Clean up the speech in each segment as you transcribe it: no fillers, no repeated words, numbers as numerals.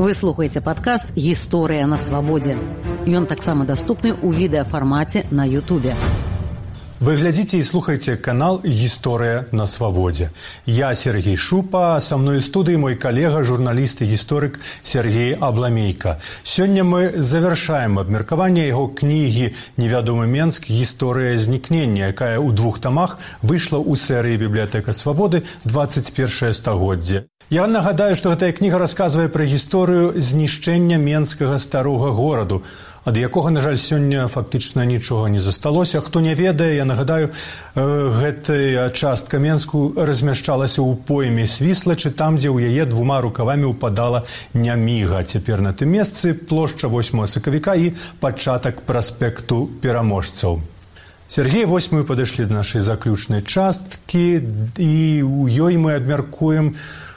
Вы слухаеце падкаст «Гісторыя на свабодзе». Ён таксама даступны ў відэафармаце на Ютубе. Вы глядзіце і слухаеце канал «Гісторыя на свабодзе». Я Сергей Шупа, а са мной у студыі мой калега, журналіст і гісторык Сергей Абламейка. Сёння мы завяршаем абмеркаванне яго кнігі «Невядомы Менск. Гісторыя знікнення», якая ў 2 тамах выйшла ў серыі «Бібліятэка свабоды. 21 стагоддзе». Я нагадаю, што гэтая кніга расказвае пра гісторыю знішчэння менскага старога гораду, ад якога, на жаль, сёння фактычна нічога не засталося. Хто не ведае, я нагадаю, гэтая частка Менску размяшчалася ў пойме Свіслачы, там, дзе ў яе 2 рукавамі ўпадала Няміга. Цяпер на тым месцы плошча 8 сакавіка і пачатак праспекту пераможцаў. Сергей, вось мы падышлі да нашай заключнай часткі, і ў ёй мы абмяркуем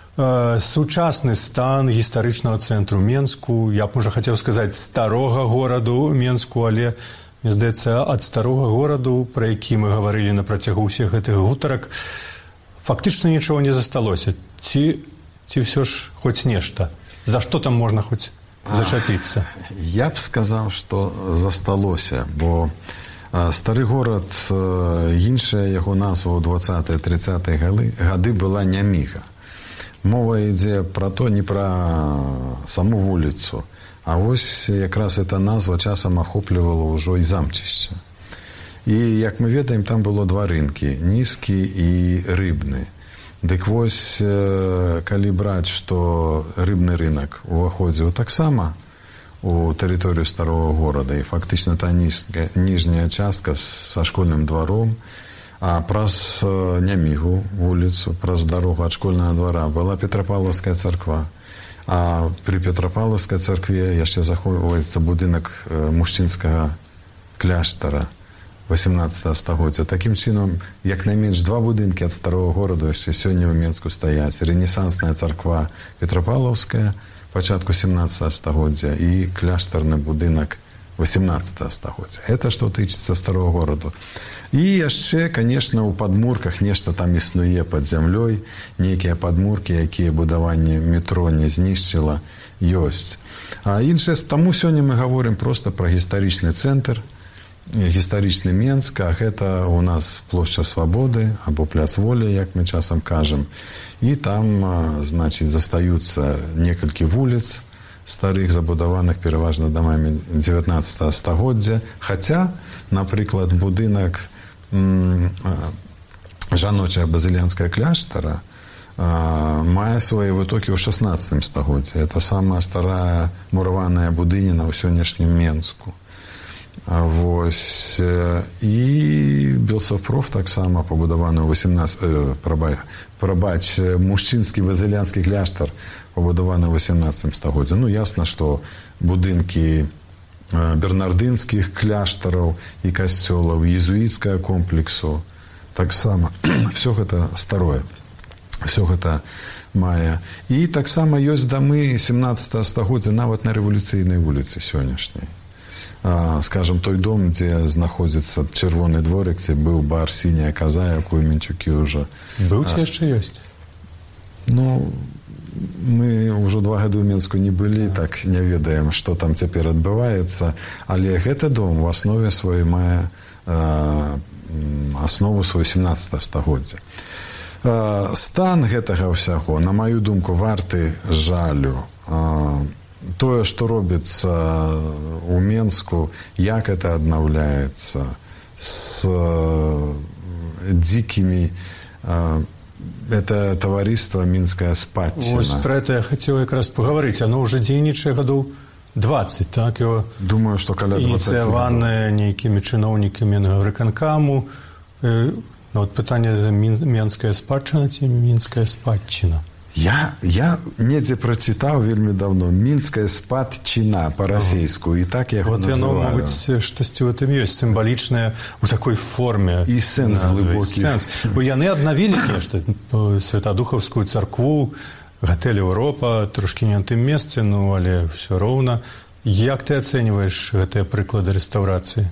сучасны стан гістарычнага цэнтру Менску. Я б, можа, хацеў сказаць старога гораду Менску, але, мне здаецца, ад старога гораду, пра які мы гаварылі на працягу ўсіх гэтых гутарак, фактычна нічога не засталося. Ці ўсё ж хоць нешта? За што там можна хоць зачапіцца? Я б сказаў, што засталося, бо стары горад, іншая яго назва ў 20-30-е гады была Няміга. Мова ідзе пра то, не пра саму вуліцу, а вось якраз эта назва часам ахоплівала ўжо і замчышча. І, як мы ведаем, там было 2 рынкі, нізкі і рыбны. Дык вось, калі браць, што рыбны рынак уваходзіў таксама у тэрыторыю старого горада, і фактычна та ніжняя частка са школьным дваром, а праз Нямігу вуліцу, праз дарогу ад школьнага двара была Петрапавлаўская царква. А пры Петрапавлаўскай царкве яшчэ захоўваецца будынак мужчынскага кляштара 18 стагоддзя. Такім чынам, як найменш 2 будынкі ад старого гораду яшчэ сёння ў Менску стаяць. Рэнесансная царква Петрапавлаўская пачатку 17 стагоддзя і кляштарны будынак 18 стагоддзя. Это што тычыцца старого гораду. І яшчэ, конечно, у падмурках нешта там існуе пад зямлёй, нейкія падмуркі, якія будаванне метро не знішчыла, ёсць. А іншае, таму сёння мы гаворым проста пра гістарычны цэнтр, гістарычны Менск, а гэта у нас плошча Свабоды, або пляц Волі, як мы часам кажам. І там, значыць, застаюцца некалькі вуліц, старых, забудаваных пераважна дамамі 19 стагоддзя. Хаця, напрыклад, будынак жаночая базыльянская кляштара мае свае вытокі ў 16 стагоддзі. Это самая старая мураваная будыніна ў сённяшнім Менску. Вось. І Белсофпроф таксама пабудаваны ў 18... мужчынскі базыльянскі кляштар пабудаваны ў 18 стагоддзі. Ну, ясна, што будынкі бернардынскіх кляштараў і касцёлаў, езуіцкага комплексу таксама. Всё гэта старое. Всё гэта мае. І таксама ёсць дамы 17 стагоддзя нават на рэвалюцыйнай вуліцы сённяшняй. Скажам, той дом, дзе знаходзіцца чырвоны дворык, дзе быў бар «Сіняя каза», якую Менчукі ўжо... Быў ці яшчэ ёсць? Ну, мы ўжо 2 гады ў Менску не былі, так не ведаем, што там цяпер адбываецца, але гэты дом у аснове сваёй мае аснову сваю 17 стагоддзя. Стан гэтага ўсяго, на маю думку, варты жалю. Тое, што робіцца ў Менску, як это аднаўляецца з дзікімі... Это таварыства «Мінская спадчына». Вось пра гэта я хацеў якраз пагаварыць. Оно ўжо дзейнічае гадоў 20, так? Думаю, што каля 20. Ініцыяванае нейкімі чыноўнікамі выканкаму. Вот пытанне, «Мінская спадчына» ці «Мінская спадчына»? Я недзе прачытаў вельмі давно «Мінская спадчына» па-расейску, і так я яго называю. Вот яно, мабыць, штосьці ў гэтым ёсць, сімвалічнае ў такой форме. І сэнс глыбокі. Бо яны аднавілі нешта, Святадухаўскую царкву, гатэль «Еўропа», трошкі не на тым месцы, ну, але ўсё роўна. Як ты ацэньваеш гэтыя прыклады рэстаўрацыі?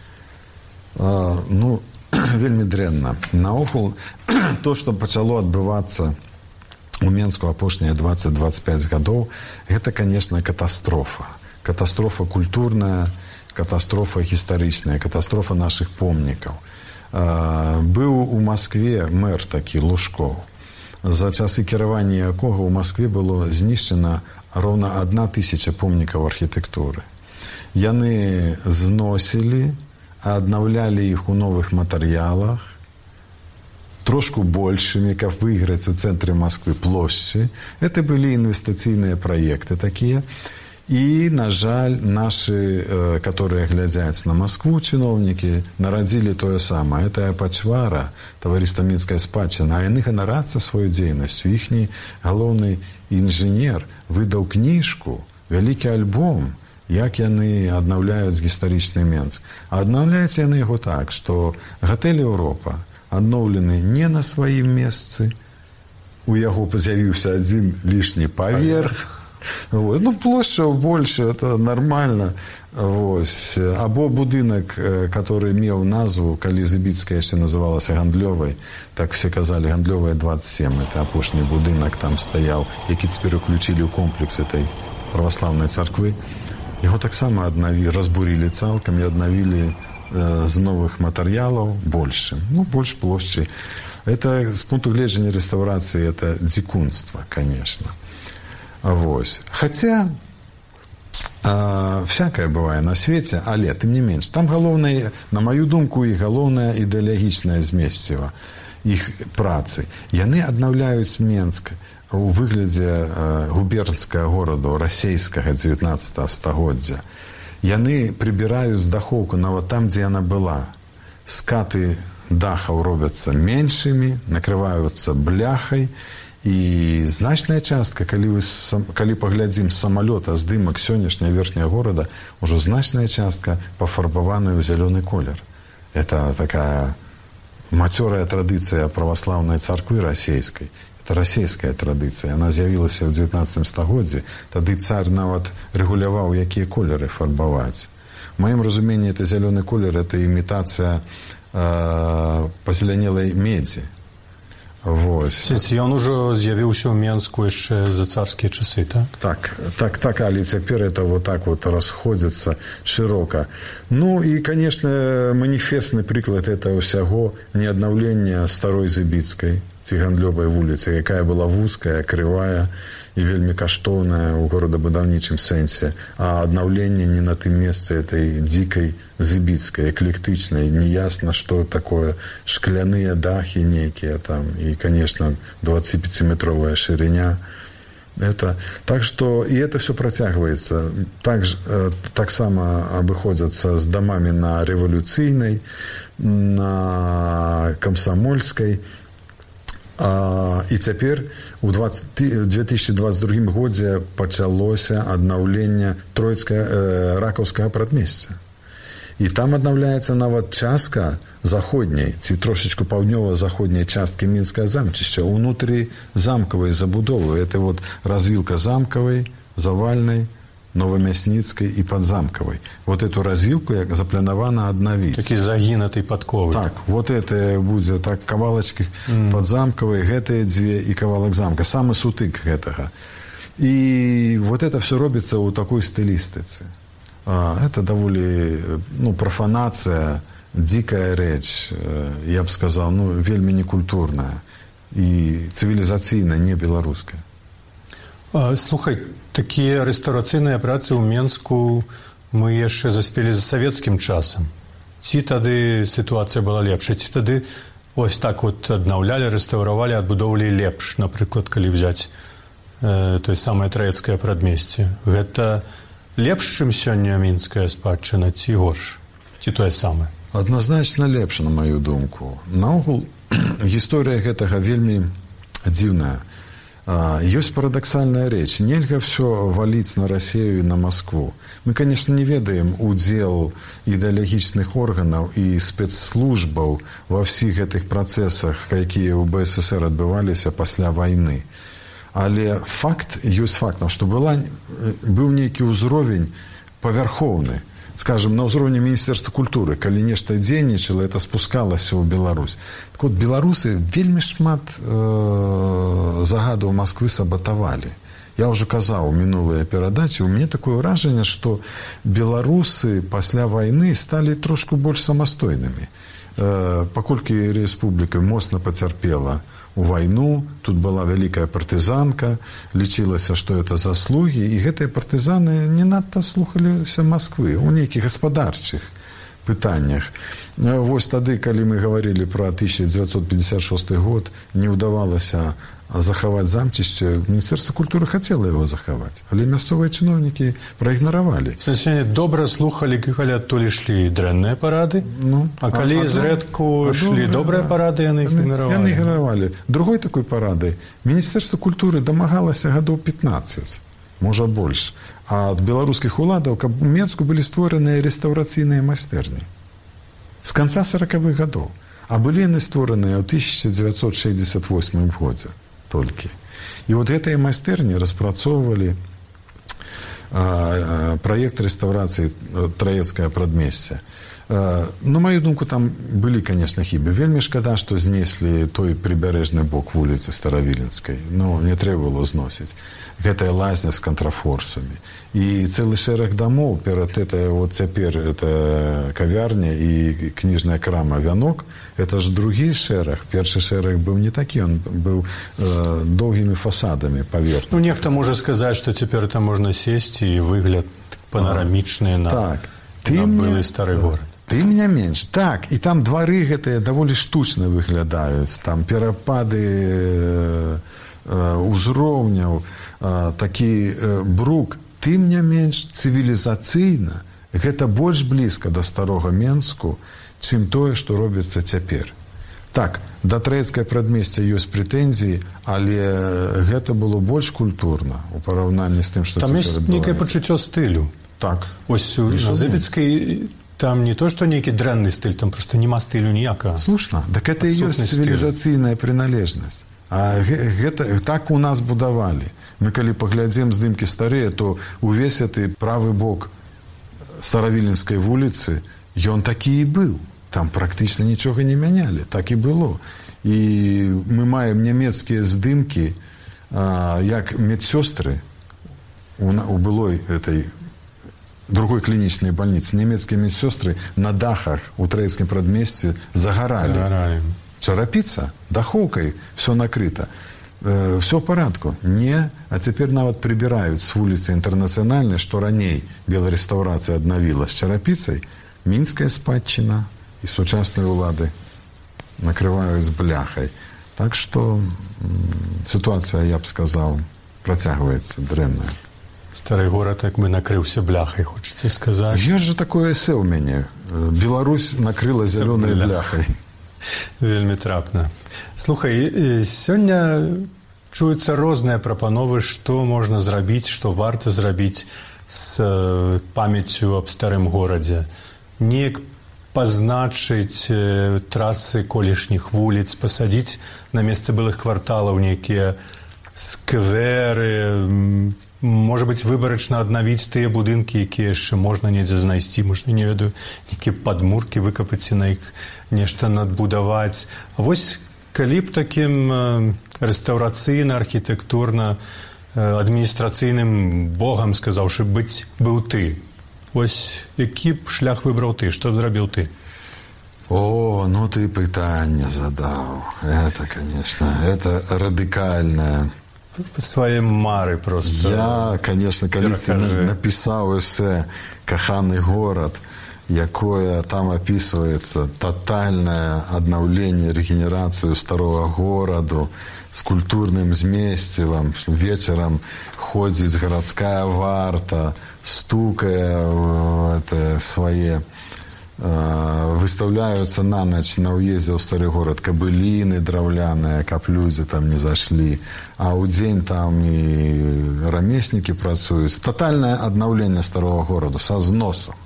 Ну, вельмі дрэнна. Наогул, то, што пачало адбывацца у Менску апошнія 20-25 гадоў, гэта, конечно, катастрофа. Катастрофа культурная, катастрофа гістарычная, катастрофа наших помнікаў. Быў у Маскве мэр такі Лужков, за часы кіравання якога ў Маскве было знішчана роўна 1000 помнікаў архітэктуры. Яны зносілі, аднаўлялі іх у новых матэрыялах, трошку большими, каб выйграць у цэнтры Москвы плошчы. Это былі інвестыцыйныя праекты такія. І, на жаль, нашы, которые глядзяць на Москву, чыноўнікі, нарадзілі тое самае. Это пачвара, таварыства Мінская спадчына, а яны ганарацца сваёй дзейнасцю. Іхні галоўны інжынер выдаў кніжку, вялікі альбом, як яны аднаўляюць гістарычны Менск. А аднаўляюць яны яго так, што гатэль Еўропа адноўлены не на сваім месцы, у яго з'явіўся адзін лішні паверх. Вот. Ну, площа больше, это нормально. Вось. Або будынак, который меў назву, калі Зыбіцкая яшчэ называлася Гандлёвай, так все казалі Гандлёвая 27, это апошні будынак там стаяў, які цяпер уключілі ў комплекс этой праваслаўнай царквы. Яго таксама разбурілі цалкам і аднавілі з новых матэрыялаў больше. Ну, больш плошчы. Это, з пункту гледжання рэстаўрацыі, это дзікунства, конечно. Вось. Хотя всякое бывае на свеце, але тым не менш, там галоўнае, на маю думку, і галоўнае ідэалагічнае змесціва іх працы. Яны аднаўляюць Менск у выглядзе губернскага гораду расейскага 19 стагоддзя. Яны прыбіраюць дахоўку нават там, дзе яна была. Скаты дахаў робяцца меншымі, накрываюцца бляхай. І значная частка, калі паглядзім з самалёта здымак сённяшняга верхняга горада, ужо значная частка пафарбаваная ў зялёны колер. Это такая мацёрая традыцыя праваслаўнай царквы расейскай. Это расейская традыцыя. Яна з'явілася ў 19 стагоддзі. Тады цар нават рэгуляваў, якія колеры фарбаваць. У маім разуменні, это зялёны колер, это імітацыя пазелянелай медзі. Вось. Ён ужо з'явіўся ў Менску яшчэ за царскія часы, так? Так, але цяпер это вот так вот расходзіцца шырока. Ну і, конечно, маніфестны прыклад этого ўсяго не аднаўлення старой Зыбіцкай ці Гандлёвай вуліцы, якая была вузкая, крывая і вельмі каштоўная ў горадабудаўнічым сэнсе, а аднаўленне не на тым месцы этой дзікай Зыбіцкай, эклектычнай, неясна, што такое, шкляныя дахі нейкія там, і, конечно, 25-метровая шырыня. Это, так что, и это все протягивается. Так само обыходятся с домами на Революцийной, на Комсомольской. І цяпер у 2022 годзе пачалося аднаўленне ракаўскага прадмесця. І там аднаўляецца нават частка заходняй, ці трошечку паўднёва-заходняй часткі Мінскага замчышча, унутры замкавай забудовы. Это вот развілка замкавай, завальнай, Новомясніцкай і Падзамкавай. Вот эту развілку запланавана аднавіць. Такі загін этой падковы. Так, вот это будзе так кавалачкі Падзамкавай, гэтыя дзве і кавалак замка. Самы сутык гэтага. І вот это все робіцца ў такой стылістыцы. Это даволі, профанацыя, дзікая рэч, я б сказаў, вельмі некультурная і цывілізацыйна не беларуская. Слухай, такія рэстаўрацыйныя працы ў Менску мы яшчэ заспелі за савецкім часам. Ці тады сітуацыя была лепшая, ці тады ось так вот аднаўлялі, рэстаўравалі, адбудоўвалі лепш, напрыклад, калі взяць тое самае траецкае прадмесце. Гэта лепш, чым сёння мінская спадчына, ці горш? Ці тое самае? Адназначна лепш, на маю думку. Наогул, гісторыя гэтага вельмі дзіўная. Ёсць парадаксальная рэч. Нельга все валіць на Расію і на Москву. Мы, конечно, не ведаем удзел ідэалагічных органаў і спецслужбаў ва ўсіх гэтых працэсах, якія ў БССР адбываліся пасля вайны. Але факт ёсць фактам, што быў нейкі ўзровень павярхоўны. скажем, на ўзроўні Міністэрства культуры, калі нешта дзейнічала, это спускалася ў Беларусь. Так вот, беларусы вельмі шмат загадаў Масквы сабатавалі. Я ўжо казаў у мінулыя перадачы, у мяне такое ўражанне, што беларусы пасля вайны сталі трошку больш самастойнымі. Паколькі рэспубліка моцна пацярпела у вайну, тут была вялікая партызанка, лічылася, што это заслугі, і гэтыя партызаны не надта слухаліся Масквы у нейкіх гаспадарчых пытаннях. Вось тады, калі мы гаварылі пра 1956 год, не ўдавалася захаваць замчышча, Міністэрства культуры хацела яго захаваць, але мясцовыя чыноўнікі праігнаравалі. Сяне добра слухалі, калі адтуль ішлі дрэнныя парады, а калі зрэдку ішлі добрыя парады, яны іх ігнаравалі. Яны ігнаравалі. Другой такой парадай Міністэрства культуры дамагалася гадоў 15, можа больш, а ад беларускіх уладаў, каб у Менску былі створаныя рэстаўрацыйныя майстэрні. З канца 40-х гадоў. А былі яны створаныя ў 1968 годзе толькі. І вот гэтыя майстэрні распрацоўвалі праект рэстаўрацыі Траецкае прадмесце. На маю думку, там былі, конечно, хібы. Вельмі шкада, што знеслі той прыбярэжны бок вуліцы Старавіленскай. Не трэба было зносіць. Гэтая лазня з кантрафорсамі. І цэлы шэраг дамоў перад этой, вот цяпер это кавярня і кніжная крама «Вянок». Это ж другі шэраг. Першы шэраг быў не такі, он быў доўгімі фасадамі паверхні. Нехта можа сказаць, што цяпер там можна сесці і выгляд панарамічны на былы стары горад. Тым не менш, так, і там двары гэтыя даволі штучна выглядаюць, там перапады ўзроўняў, такі брук. Тым не менш, цывілізацыйна гэта больш блізка да старога Менску, чым тое, што робіцца цяпер. Так, да Траецкае прадмесця ёсць прэтэнзіі, але гэта было больш культурна ў параўнанні з тым, што там ёсць нейкае пачуццё стылю. Так. Ось на Зыбіцкай там не то, што нейкі дрэнны стыль, там проста няма стылю ніякага. Слушна, так гэта і ёсць цывілізацыйная прыналежнасць. А гэта так у нас будавалі. Мы калі паглядзім здымкі старыя, то увесь гэты правы бок Старавіленскай вуліцы, ён такі і быў. Там практычна нічога не мянялі. Так і было. І мы маем нямецкія здымкі, як медсёстры у былой этой другой клінічнай бальніцы. Нямецкія медсёстры на дахах у Траецкім прадмесці загаралі. Чарапіца, дахоўкай, все накрыта. Все в порядку. Не, а цяпер нават прыбіраюць з вуліцы Інтэрнацыянальнай, што раней беларэстаўрацыя аднавіла з чарапіцай, мінская спадчына і сучасныя ўлады накрываюць бляхай. Так што сітуацыя, я б сказаў, працягваецца дрэнная. Стары горад як бы накрыўся бляхай, хочаце сказаць? Ёсць жа такое эсэ ў мяне. Беларусь накрыла зялёнай бляхай. Вельмі трапна. Слухай, сёння чуюцца розныя прапановы, што можна зрабіць, што варта зрабіць з памяццю аб старым горадзе. Неяк пазначыць трасы колішніх вуліц, пасадзіць на месцы былых кварталаў нейкія скверы, можа быць, выбарачна аднавіць тыя будынкі, якія яшчэ можна недзе знайсці, можна, не ведаю, нейкія падмуркі выкапаць і на іх нешта надбудаваць. А вось калі б такім рэстаўрацыйна, архітэктурна, адміністрацыйным богам, сказаўшы, быў ты, вось які б шлях выбраў ты, што б зрабіў ты? О, ну ты пытанне задаў. Это, конечно, это радыкальнае. Свае мары просто. Я, конечно, калісьці напісаў эсэ «Каханы горад», якое там описывается тотальное аднаўленне, рэгенерацыю старого гораду с культурным змесцівам. Вечером ходзіць гарадская варта, стукае свае, выставляются на ночь на уездзе ў стары горад кабыліны драўляныя, каб людзі там не зашлі, а ў дзень там і рамеснікі працуюць. Тотальнае аднаўленне старого гораду са зносам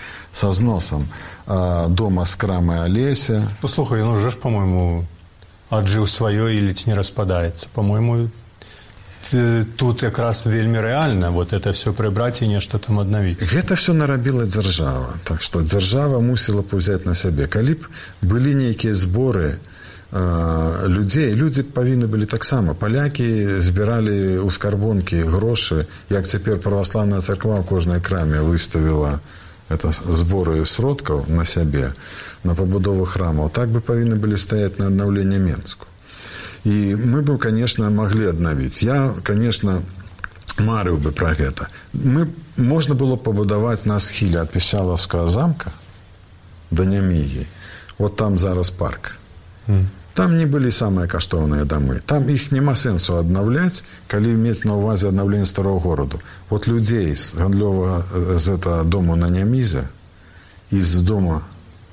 дома з крамы Алеся. Послухай, ну уже ж, по-моему, аджыў сваё і ледзь не распадаецца. По-моему, тут якраз вельмі рэальна вот это все прыбраць і нешта там аднавіць. Гэта все нарабіла дзяржава. Так што дзяржава мусіла б узяць на сябе. Калі б былі нейкія зборы людзей, людзі павінны былі таксама. Палякі збіралі ў скарбонкі грошы, як цяпер праваслаўная царква ў кожнай краме выставіла это зборы сродкаў на сябе, на пабудову храмаў. Так бы павінны былі стаяць на аднаўленне Менску. І мы бы, конечно, могли аднавіць. Я, конечно, марыў бы пра гэта. Можна было пабудаваць на схіле ад Пішчалаўскага замка да Нямігі. Вот там зараз парк. Там не былі самыя каштоўныя дамы. Там іх няма сэнсу аднаўляць, калі мець на ўвазе аднаўленне старого гораду. Вот людзей з гандлёвага з этого дому на Нямізе і з дома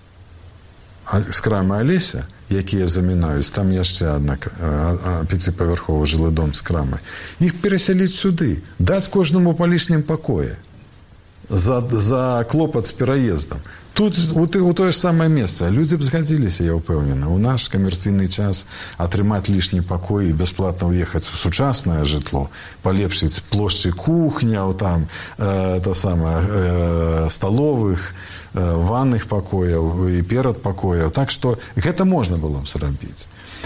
з крамы Алеся, якія замінаюць, там яшчэ адна 5павярховы жылы дом з крамай. Іх перасяліць сюды, даць кожнаму па лішнім пакоі за клопат з пераездам. Тут у тое ж самае месца. Людзі б згадзіліся, я ўпэўнены. У наш камерцыйны час атрымаць лішні пакой і бясплатна ўехаць у сучаснае жытло, палепшыць плошчы кухняў, там, сталовых, ванных пакояў і перад пакояў. Так што гэта можна было б зрабіць.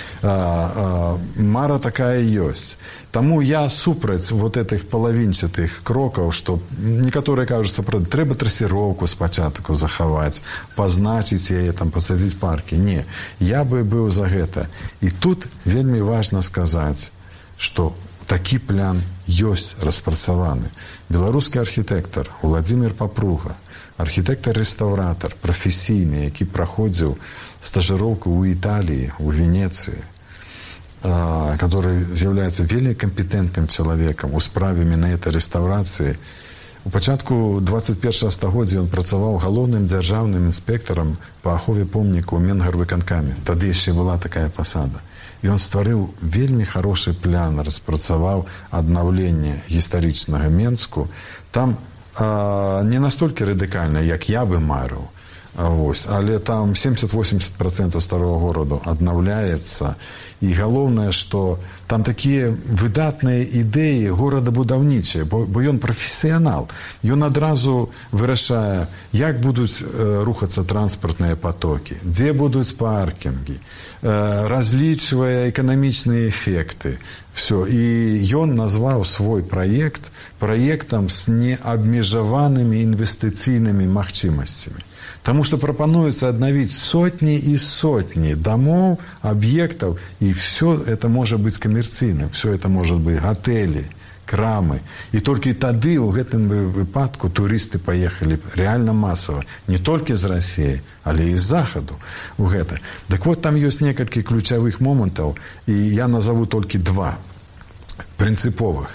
Мара такая ёсць. Таму я супраць вот этих палавінчатых крокаў, што некаторыя кажуць, трэба трэсіроўку спачатку захаваць, пазначыць яе, там, пасадзіць паркі. Не, я бы быў за гэта. І тут вельмі важна сказаць, што такі план ёсць распрацаваны. Беларускі архітэктар Владзімір Папруга, архітэктар-рэстаўратар, прафесійны, які праходзіў стажировку у Италии, у Венеции, который является вельмі компетентным человеком у справе менавіта реставрации. У пачатку 21 стагоддзя ён працаваў галоўным дзяржаўным інспектарам па ахове помніка ў Менгарвыканкаме. Тады яшчэ была такая пасада. Ён стварыў вельмі хорошы план, распрацаваў аднаўленне гістарычнага Менску. Там не настолькі радыкальна, як я бы марыў, але там 70-80% старого гораду аднаўляецца. І галоўнае, што там такія выдатныя ідэі горадабудаўнічыя, бо ён прафесіянал. Ён адразу вырашае, як будуць рухацца транспартныя потокі, дзе будуць паркінгі, разлічвае эканамічныя эфекты. Все. І ён назваў свой праект праектам з неабмежаванымі інвестыцыйнымі магчымасцямі. Таму што прапануецца аднавіць сотні і сотні дамоў, аб'ектаў, і все это можа быць камерцыйным, все это можа быць гатэлі, крамы. І толькі тады ў гэтым выпадку турысты паехалі рэальна масава, не толькі з Расіі, але і з захаду у гэта. Так вот, там ёсць некалькі ключавых момантаў, і я назову толькі два прынцыповых.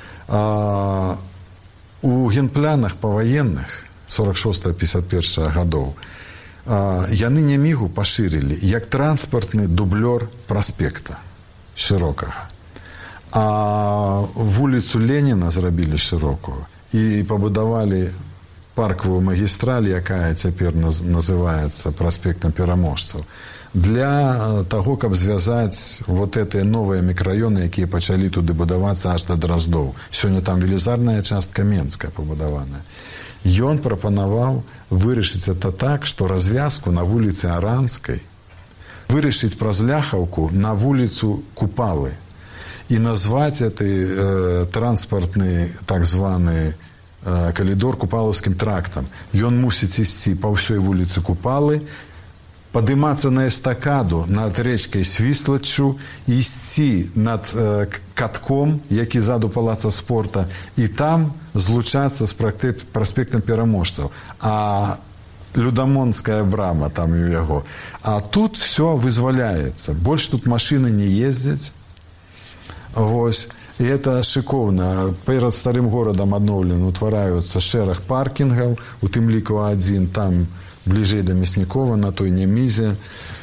У генпланах паваенных 46-51 гадоў яны Нямігу пашырылі як транспартны дублёр праспекта шырокага. А вуліцу Леніна зрабілі шырокую і пабудавалі паркавую магістраль, якая цяпер называецца праспектам пераможцаў, для таго, каб звязаць вот гэтыя новыя мікрараёны, якія пачалі туды будавацца аж да Драздоў. Сёння там велізарная частка Менская пабудаваная. Ён прапанаваў вырашыць это так, што развязку на вуліцы Аранскай вырашыць праз Ляхаўку на вуліцу Купалы і назваць гэты транспартны так званы калідор Купалаўскім трактам. Ён мусіць ісці па ўсёй вуліцы Купалы, падымацца на эстакаду над рэчкай Свіслаччу, ісці над катком, які ззаду палаца спорта, і там злучацца з праспектам пераможцаў. А Людамонская брама там у яго. А тут все вызваляецца. Больш тут машыны не ездзяць. Вось. І это шыкоўна. Перад старым горадам адноўлена утвараюцца шэраг паркінгаў, у тым ліку адзін там бліжэй да Мяснікова, на той Нямізе.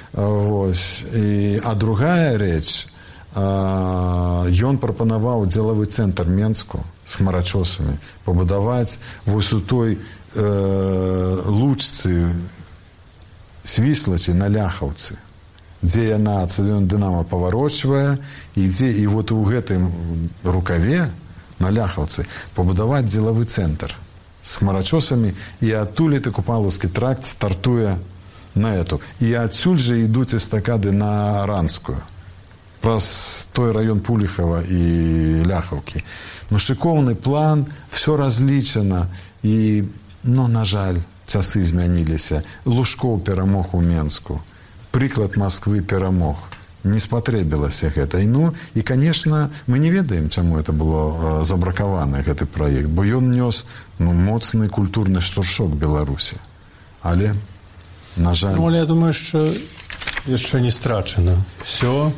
А другая рэч, ён прапанаваў дзелавы цэнтр Менску з хмарачосамі пабудаваць вось у той лучцы Свіслачы на Ляхаўцы. дзе яна цылён дынама паварочвае, ідзе, і вот у гэтым рукаве на Ляхаўцы пабудаваць дзелавы цэнтр з хмарачосамі, і адтуль ты Купалаўскі тракт стартуе на эту. І адсюль жа ідуць эстакады на Аранскую, праз той раён Пуліхава і Ляхаўкі. Ну, шыкоўны план, все разлічана, і, ну, на жаль, часы змяніліся. Лужкоў перамог у Менску, прыклад Масквы перамог. Не спатрэбілася гэта. Ну, і, конечно, мы не ведаем, чаму это было забракавана, гэты праект, бо ён нёс, ну, моцны культурны штуршок Беларусі. Але, на жаль... Ну, але я думаю, што яшчэ не страчана. Все...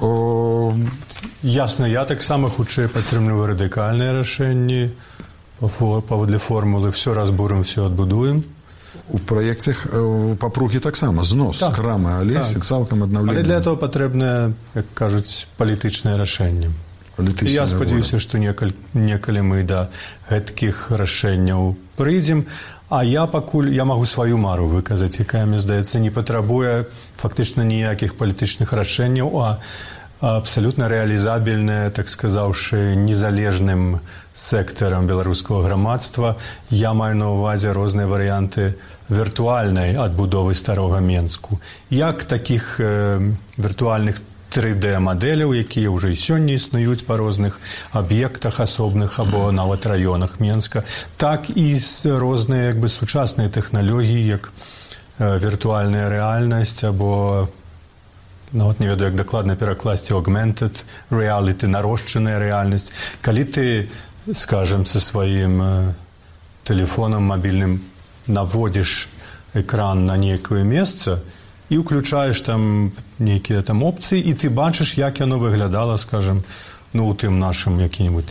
Ясна, я таксама хутчэй падтрымліваю радыкальныя рашэнні паводле формулы «все разбурым, все адбудуем». У праекце Папругі таксама знос крамы Алесі, цалкам аднаўленне. Але для этого патрэбнае, як кажуць, палітычнае рашэнне. Я спадзяюся, што некалі мы да гэткіх рашэнняў прыйдзем, а я пакуль, я магу сваю мару выказаць, якая, мне здаецца, не патрабуе фактычна ніякіх палітычных рашэнняў, а абсалютна рэалізабельная, так сказаўшы, незалежным сектарам беларускага грамадства. Я маю на ўвазе розныя варыянты віртуальнай адбудовы старога Менску. Як такіх віртуальных 3D-мадэляў, якія ўжо і сёння існуюць па розных аб'ектах асобных або нават раёнах Менска, так і розныя, як бы, сучасныя тэхналогіі, як віртуальная рэальнасць або, нават не ведаю, як дакладна перакласці, augmented reality, нарошчаная рэальнасць. Калі ты, скажем, са сваім тэлефонам мабільным наводзіш экран на нейкае месца і ўключаеш там нейкія там опцыі, і ты бачыш, як яно выглядала, скажем, ну, у тым нашым які-небудзь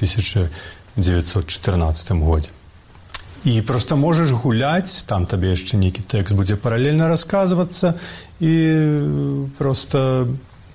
1914 годзе. І проста можаш гуляць, там табе яшчэ нейкі тэкст будзе паралельна расказвацца, і проста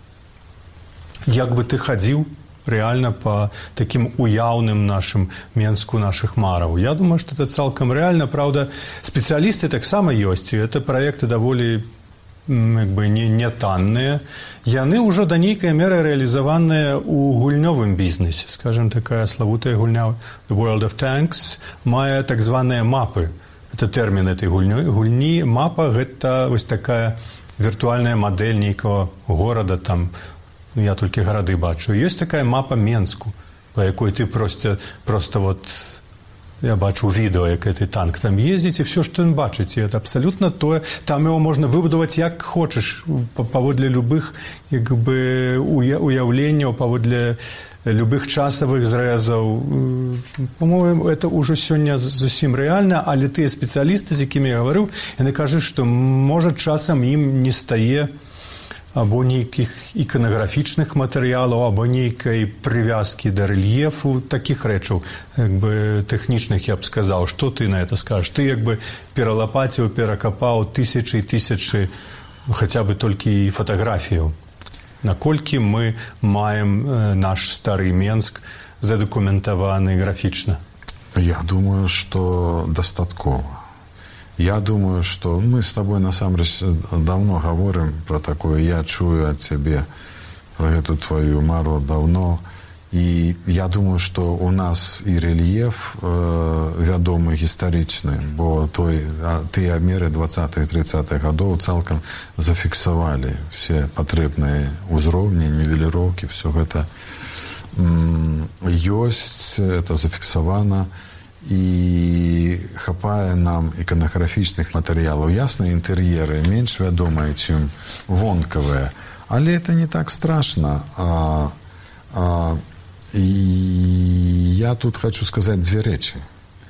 як бы ты хадзіў реально по таким уяўным нашим Менску, наших мараў. Я думаю, что это цалкам реально. Правда, специалисты таксама ёсць, і это проекты даволі як бы не танныя. Яны ўжо да нейкай меры рэалізаваныя ў гульнёвым бізнесе. Скажем, такая славутая гульня The World of Tanks мае так званыя мапы. Это тэрмін этой гульні. Мапа — гэта вось такая віртуальная мадэль нейкага горада, там, ну, я толькі гарады бачу. Ёсць такая мапа Менску, па якой ты просто вот, я бачу відэо, як гэты танк там ездзіць, і все, што ён бачыць, і это абсалютна тое. Там яго можна выбудаваць як хочаш, паводле любых як бы уяўленняў, паводле любых часавых зрэзаў. По-моему, это ўжо сёння зусім рэальна, але тыя спецыялісты, з якімі я гаварыў, яны кажуць, што, можа, часам ім не стае або нейкіх іканаграфічных матэрыялаў, або нейкай прывязкі да рэльефу, такіх рэчаў, як бы тэхнічных, я б сказаў. Што ты на это скажаш? Ты як бы пералапаціў, перакапаў тысячы і тысячы, хаця бы толькі і фатаграфіяў. Наколькі мы маем наш стары Менск задакументаваны графічна? Я думаю, што дастаткова. Я думаю, что мы с тобой, насамрэч, давно говорим про такое. Я чую от тебе про эту твою мару давно. И я думаю, что у нас и рельеф вядомы гістарычны, бо тыя меры 20-30-х годов цалкам зафіксавалі все патрэбныя ўзроўні, нівеліроўкі, все гэта ёсць, это зафіксавана. І хапае нам іканаграфічных матэрыялаў. Ясна, інтэр'еры менш вядомыя, чым вонкавыя, але это не так страшна. І я тут хочу сказаць дзве рэчы.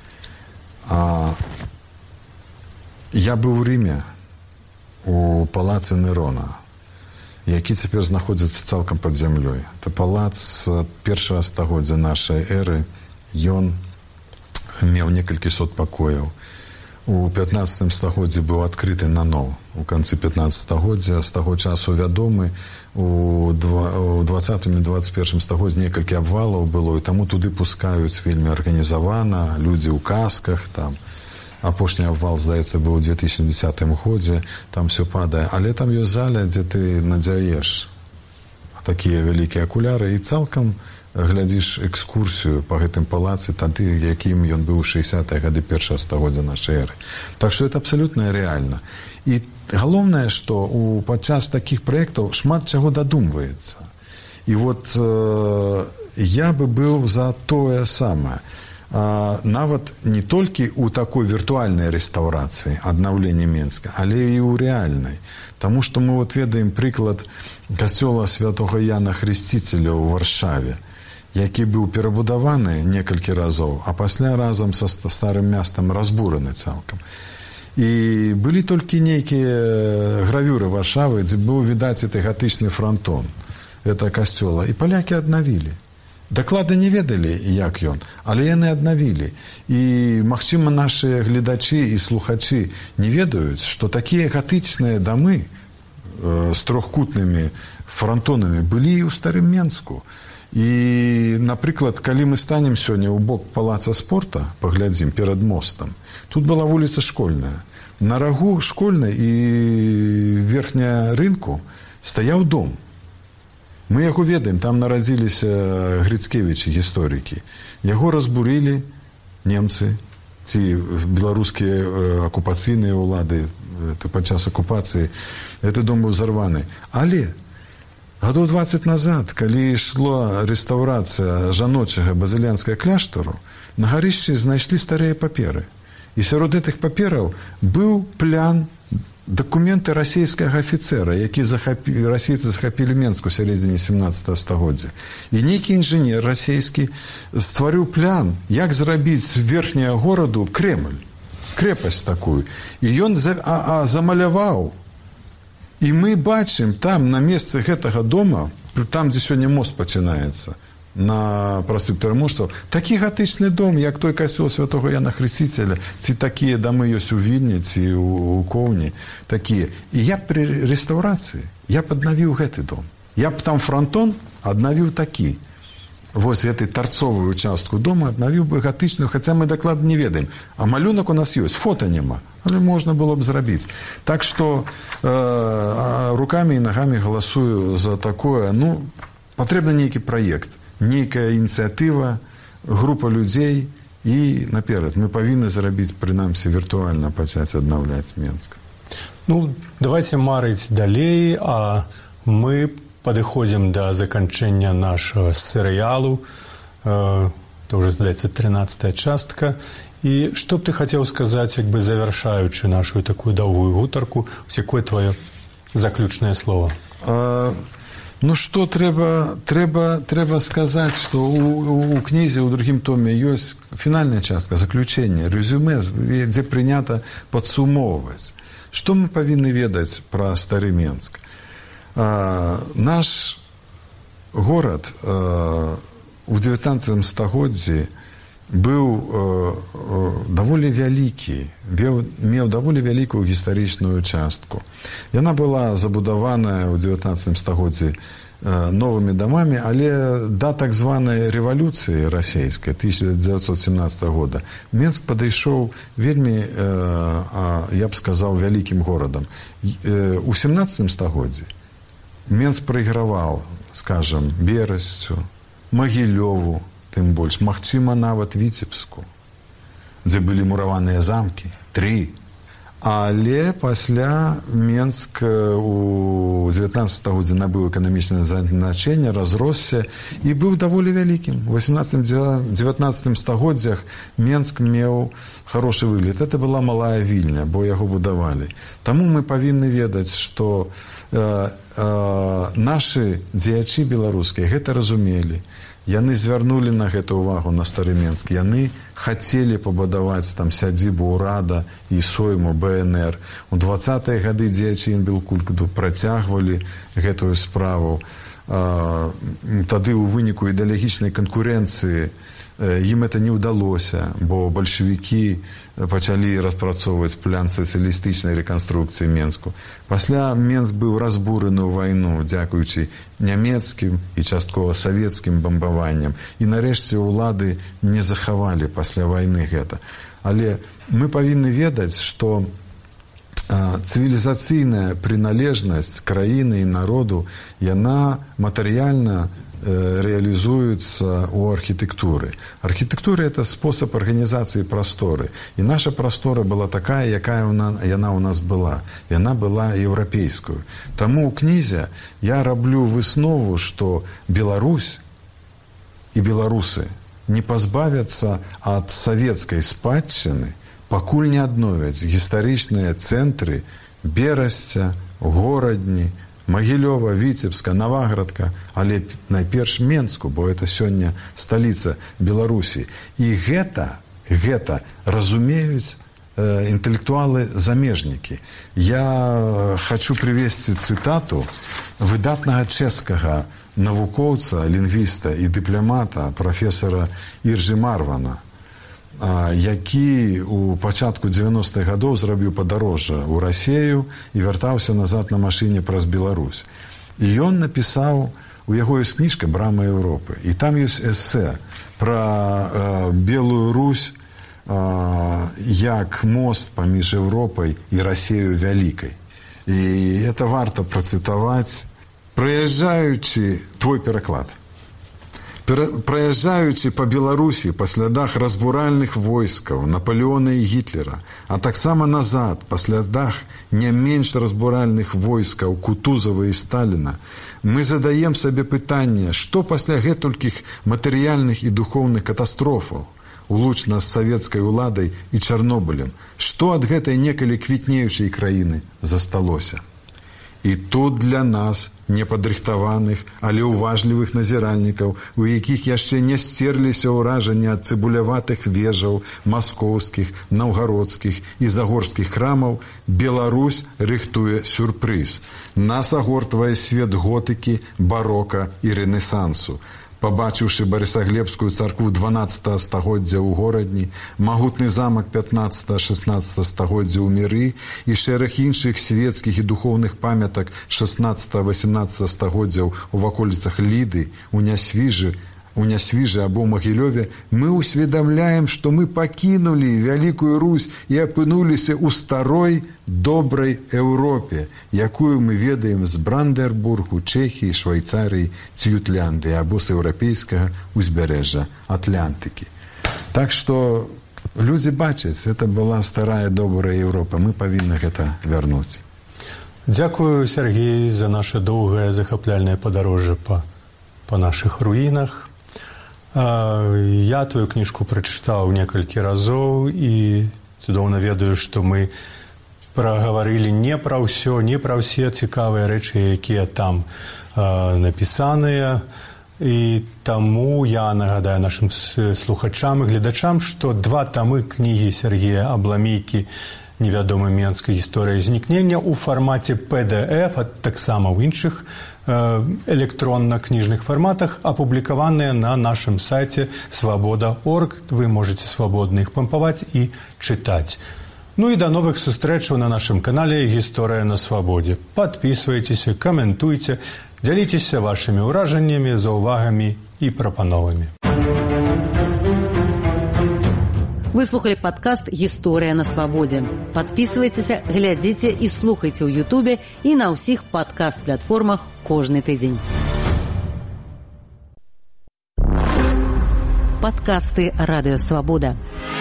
Я быў у Рыме, у палацы Нерона, які цяпер знаходзіцца цалкам пад зямлёй. Это палац першага стагоддзя нашай эры. Ён меў некалькі сот пакояў. У 15 стагоддзі быў адкрыты наново. У канцы 15 стагоддзя, з таго часу вядомы. У 20-м і 21-м стагоддзі некалькі абвалаў было, і таму туды пускаюць вельмі арганізавана, людзі ў касках, там, апошні абвал, здаецца, быў у 2010 годзе, там все падае. Але там ёсць зала, дзе ты надзяеш такія вялікія акуляры і цалкам глядзіш экскурсію па гэтым палацы тады, якім ён быў у 60-е гады першага стагоддзя нашай эры. Так што это абсалютна рэальна. І галоўнае, што падчас такіх праектаў шмат чаго дадумваецца. І вот я бы быў за тое самае. Нават не толькі ў такой віртуальнай рэстаўрацыі, аднаўлення Менска, але і ў рэальнай. Таму што мы вот ведаем прыклад касцёла святога Яна Хрысціцеля ў Варшаве, які быў перабудаваны некалькі разоў, а пасля разам са старым мястам разбураны цалкам. І былі толькі нейкія гравюры Варшавы, дзе быў відаць гэты гатычны франтон гэта касцёла, і палякі аднавілі. Дакладна не ведалі, як ён, але яны аднавілі. І, магчыма, нашыя гледачы і слухачы не ведаюць, што такія гатычныя дамы з трохкутнымі франтонамі былі і ў Старым Менску. І, напрыклад, калі мы станем сёння ў бок палаца спорта, паглядзім перад мостам, тут была вуліца Школьная. На рагу Школьнай і верхня рынку стаяў дом. Мы яго ведаем, там нарадзіліся Грыцкевічы, гісторыкі. Яго разбурылі немцы, ці беларускія акупацыйныя ўлады падчас акупацыі. Гэты дом быў зарваны. Але гадоў 20 назад, калі ішла рэстаўрацыя жаночага базылянскага кляштару, на гарышчы знайшлі старыя паперы. І сярод гэтых папераў быў плян, дакументы расійскага афіцэра, які расійцы захапілі Менск у сярэдзіне 17 стагоддзя. І нейкі інжынер расійскі стварыў плян, як зрабіць з верхняга гораду Кремль, крэпасць такую. І ён замаляваў. І мы бачым там, на месцы гэтага дома, там, дзе сёння мост пачынаецца, на проспект Пераможцаў, такі гатычны дом, як той касцёл святога Яна Хрысціцеля, ці такія дамы ёсць у Вільні, ці у Коўні, такія. І я пры рэстаўрацыі, я б аднавіў гэты дом. Я б там франтон аднавіў такі. Вось гэтай тарцовую частку дома аднавіў бы гатычную, хаця мы дакладна не ведаем. А малюнак у нас ёсць, фота няма. Але можна было б зрабіць. Так што рукамі і нагамі галасую за такое. Ну, патрэбны нейкі праект, нейкая ініцыятыва, група людзей і наперад. Мы павінны зрабіць, прынамсі, віртуальна пачаць аднаўляць Менск. Ну, давайте марыць далей, а мы падыходзім да заканчэння нашага серыялу. Это ўжо, здаецца, 13-я частка. І што б ты хацеў сказаць, як бы завяршаючы нашу такую доўгую гутарку, якое твоё заключнае слово? Ну што трэба сказаць, што у кнізе, у другім томе ёсць фінальная частка, заключэнне, рэзюме, дзе прынята падсумоўваць. Што мы павінны ведаць пра Стары Менск? Наш горад у 19 стагоддзі быў даволі вялікі, меў даволі вялікую гістарычную частку. Яна была забудаваная ў 19 стагоддзі новымі дамамі, але да так званай рэвалюцыі расійскай 1917 года Менск падышоў вельмі, я б сказаў, вялікім горадам. У 17 стагоддзі Менск прайграваў, скажам, Берасцю, Магілёву, тым больш, магчыма, нават Віцебску, дзе былі мураваныя замкі, 3. Але пасля Менск у 19 стагоддзі набыў эканамічнае значэнне, разросся і быў даволі вялікім. У 18-19 стагоддзях Менск меў хорошы выгляд. Это была малая Вільня, бо яго будавалі. Таму мы павінны ведаць, што нашы дзеячы беларускія гэта разумелі. Яны звярнулі на гэта ўвагу, на Стары Менск. Яны хацелі пабудаваць там сядзібу ўрада і сойму БНР. У 20-е гады дзеячы Інбелкульту працягвалі гэтую справу. Тады ў выніку ідэалагічнай канкурэнцыі Ім это не ўдалося, бо бальшавікі пачалі распрацоўваць план сацыялістычнай рэканструкцыі Менску. Пасля Менск быў разбураны ў вайну дзякуючы нямецкім і часткова савецкім бамбаванням. І нарэшце ўлады не захавалі пасля вайны гэта. Але мы павінны ведаць, што цывілізацыйная прыналежнасць краіны і народу, яна матэрыяльна реализуется у архитектуры. Архитектура – это способ организации просторы. И наша простора была такая, якая яна у нас была. И она была европейскую. Тому у кнізе я раблю выснову, что Беларусь и белорусы не позбавятся от советской спадчыны, пакуль не адновяць гістарычныя цэнтры Берасця, Горадні, Магілёва, Віцебска, Наваградка, але найперш Менску, бо это сёння сталіца Беларусі. І гэта разумеюць інтэлектуалы-замежнікі. Я хочу привесці цытату выдатнага чэшскага навукоўца, лінгвіста і дыпламата прафесара Іржы Марвана, які у пачатку 90-х гадоў зрабіў падарожжа ў Расею і вяртаўся назад на машыне праз Беларусь. І ён напісаў, у яго ёсць кніжка «Брама Еўропы», і там ёсць эсэ пра Белую Русь як мост паміж Еўропай і Расею вялікай. І это варта працытаваць. Праязджаючы, твой пераклад, праязджаючы па Беларусі па слядах разбуральных войскаў Наполеона і Гітлера, а таксама назад па слядах не менш разбуральных войскаў Кутузава і Сталіна, мы задаем сабе пытанне, што пасля гэтулькіх матэрыяльных і духоўных катастрофаў, улучна з савецкай уладай і Чарнобылем, што ад гэтай некалі квітнеючай краіны засталося. І тут для нас, непадрыхтаваных, але ўважлівых назіральнікаў, у якіх яшчэ не сцерліся ўражанні ад цыбуляватых вежаў маскоўскіх, наўгародскіх і загорскіх храмаў, Беларусь рыхтуе сюрпрыз. Нас агортвае свет готыкі, барока і рэнесансу. Пабачыўшы Барысаглебскую царкву 12 стагоддзя ў Горадні, магутны замак 15-16 стагоддзя ў Міры і шэраг іншых свецкіх і духоўных памятак 16-18 стагоддзяў у ваколіцах Ліды, у Нясвіжы або Магілёве, мы усведамляем, што мы пакінулі Вялікую Русь і апынуліся ў старой, добрай Еўропе, якую мы ведаем з Брандербургу, Чэхіі, Швайцарыі ці Ютлянды або з еўрапейскага ўзбярэжжа Атлантыкі. Так што людзі бачаць, это была старая, добрая Еўропа. Мы павінны гэта вярнуць. Дзякую, Сергей, за наше доўгае захапляльнае падарожжа па нашых руінах. Я твою кніжку прачытаў некалькі разоў і цудоўна ведаю, што мы прагаварылі не пра ўсё, не пра ўсе цікавыя рэчы, якія там напісаныя. І таму я нагадаю нашым слухачам і гледачам, што 2 тамы кнігі Сергея Абламейкі «Невядомы Менская гісторыя знікнення» у фармаце PDF, а таксама ў іншых электронна-кніжных фарматах, апублікаваныя на нашым сайце свабода.орг. Вы можете свабодна іх пампаваць і чытаць. Ну і да новых сустрэчаў на нашым канале «Гісторыя на свабодзе». Падпісвайцеся, каментуйце, дзяліцеся вашымі ўражаннямі, заўвагамі і прапановамі. Вы слухали подкаст «Гісторыя на свабодзе». Подписывайтеся, глядзіце і слухайце ў Ютубе і на ўсіх падкаст-платформах кожны тыдзень. Падкасты Радыё Свабода.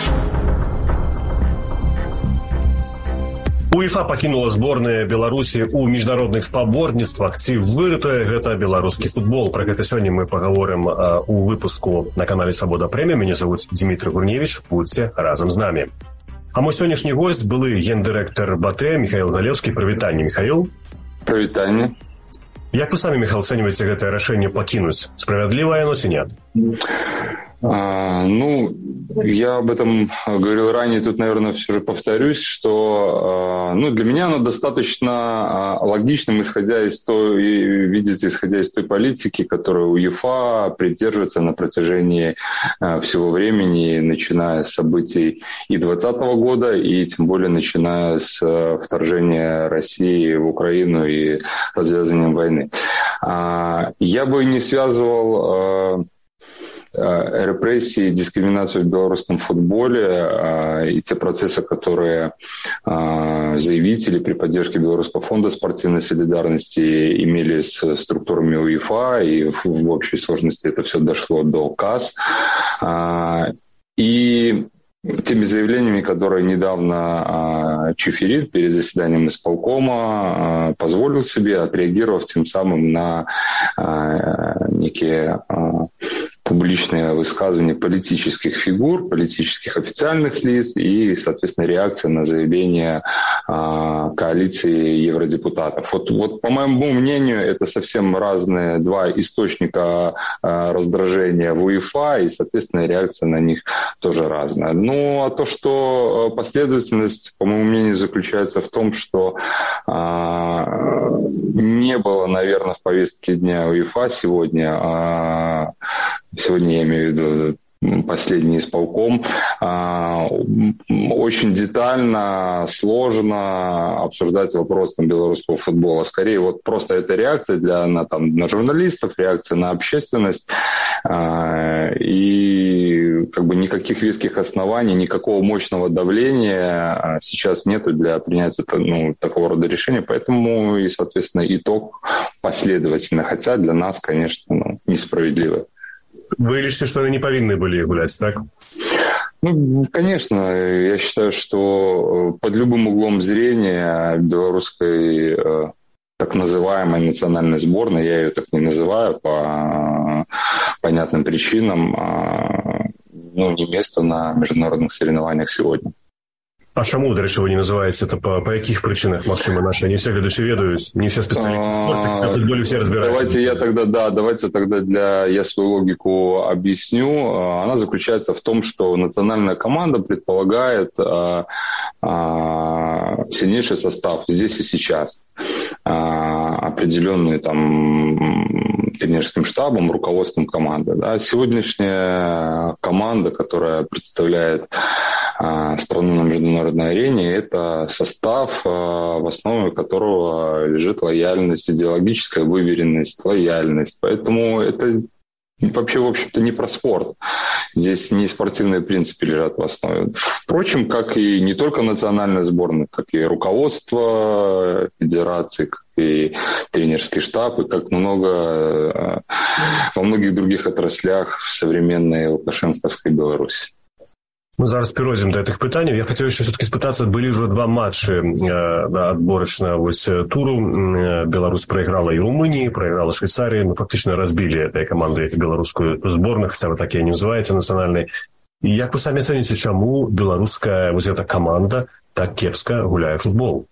УЕФА пакінула зборная Беларусі ў міжнародных спаборніцтвах. Ці выратуе гэта беларускі футбол? Пра гэта сёння мы пагаворым у выпуску на канале Свабода Прэміум. Мяне зовут Дмітрий Гурневич. Будьце разам з намі. А мой сённяшні госць былы гендырэктар БАТЭ Михаил Залеўскі. Прывітанне, Михаил. Прывітанне. Як вы самі, Михаил, ацэньваеце гэтае рашэнне пакінуць? Справядлівае оно ці не? Я об этом говорил ранее, тут, наверное, все же повторюсь, что для меня оно достаточно логичным, исходя из той политики, которую УЕФА придерживается на протяжении всего времени, начиная с событий и 2020 года, и тем более начиная с вторжения России в Украину и развязыванием войны. Я бы не связывал репрессии, дискриминацию в белорусском футболе и те процессы, которые заявители при поддержке Белорусского фонда спортивной солидарности имели с структурами УЕФА, и в общей сложности это все дошло до КАС. И теми заявлениями, которые недавно Чуферид перед заседанием исполкома позволил себе, отреагировав тем самым на некие публичные высказывания политических фигур, политических официальных лиц и, соответственно, реакция на заявление коалиции евродепутатов. Вот, по моему мнению, это совсем разные два источника раздражения в УЕФА, и, соответственно, реакция на них тоже разная. А то, что последовательность, по моему мнению, заключается в том, что не было, наверное, в повестке дня УЕФА сегодня я имею в виду последний исполком, очень детально, сложно обсуждать вопрос белорусского футбола. Скорее, просто это реакция на журналистов, реакция на общественность, и никаких веских оснований, никакого мощного давления сейчас нету для принятия такого рода решения, поэтому и, соответственно, итог последовательно, хотя для нас, конечно, несправедливо. Вы лічыце, што яны не павінны былі гуляць, так? Конечно. Я считаю, что под любым углом зрения белорусской так называемой национальной сборной, я ее так не называю по понятным причинам, не место на международных соревнованиях сегодня. А чаму, дарэчы, вы не называеце это по якіх прычынах, магчыма, наши не все гледачы ведаюць, не все спецыялісты в спорте, в футболе все разбираются. Давайте тогда я свою логику объясню. Она заключается в том, что национальная команда предполагает сильнейший состав здесь и сейчас, определенный тренерским штабом, руководством команды. Да. Сегодняшняя команда, которая представляет страну на международной арене, это состав, в основе которого лежит лояльность, идеологическая выверенность, лояльность. Поэтому это вообще, в общем-то, не про спорт. Здесь не спортивные принципы лежат в основе. Впрочем, как и не только национальная сборная, как и руководство федерации, как и тренерский штаб, и как во многих других отраслях в современной лукашенковской Беларуси. Зараз перейдем до этих пытаний. Я хотел еще все-таки спытаться, были уже два матча отборочного туру. Беларусь проиграла и Румынии, проиграла Швейцарии, но фактично разбили этой командой белорусскую сборную, хотя бы так и не называется национальной. И как вы сами оцените, чему белорусская эта команда так кепска гуляет в футбол?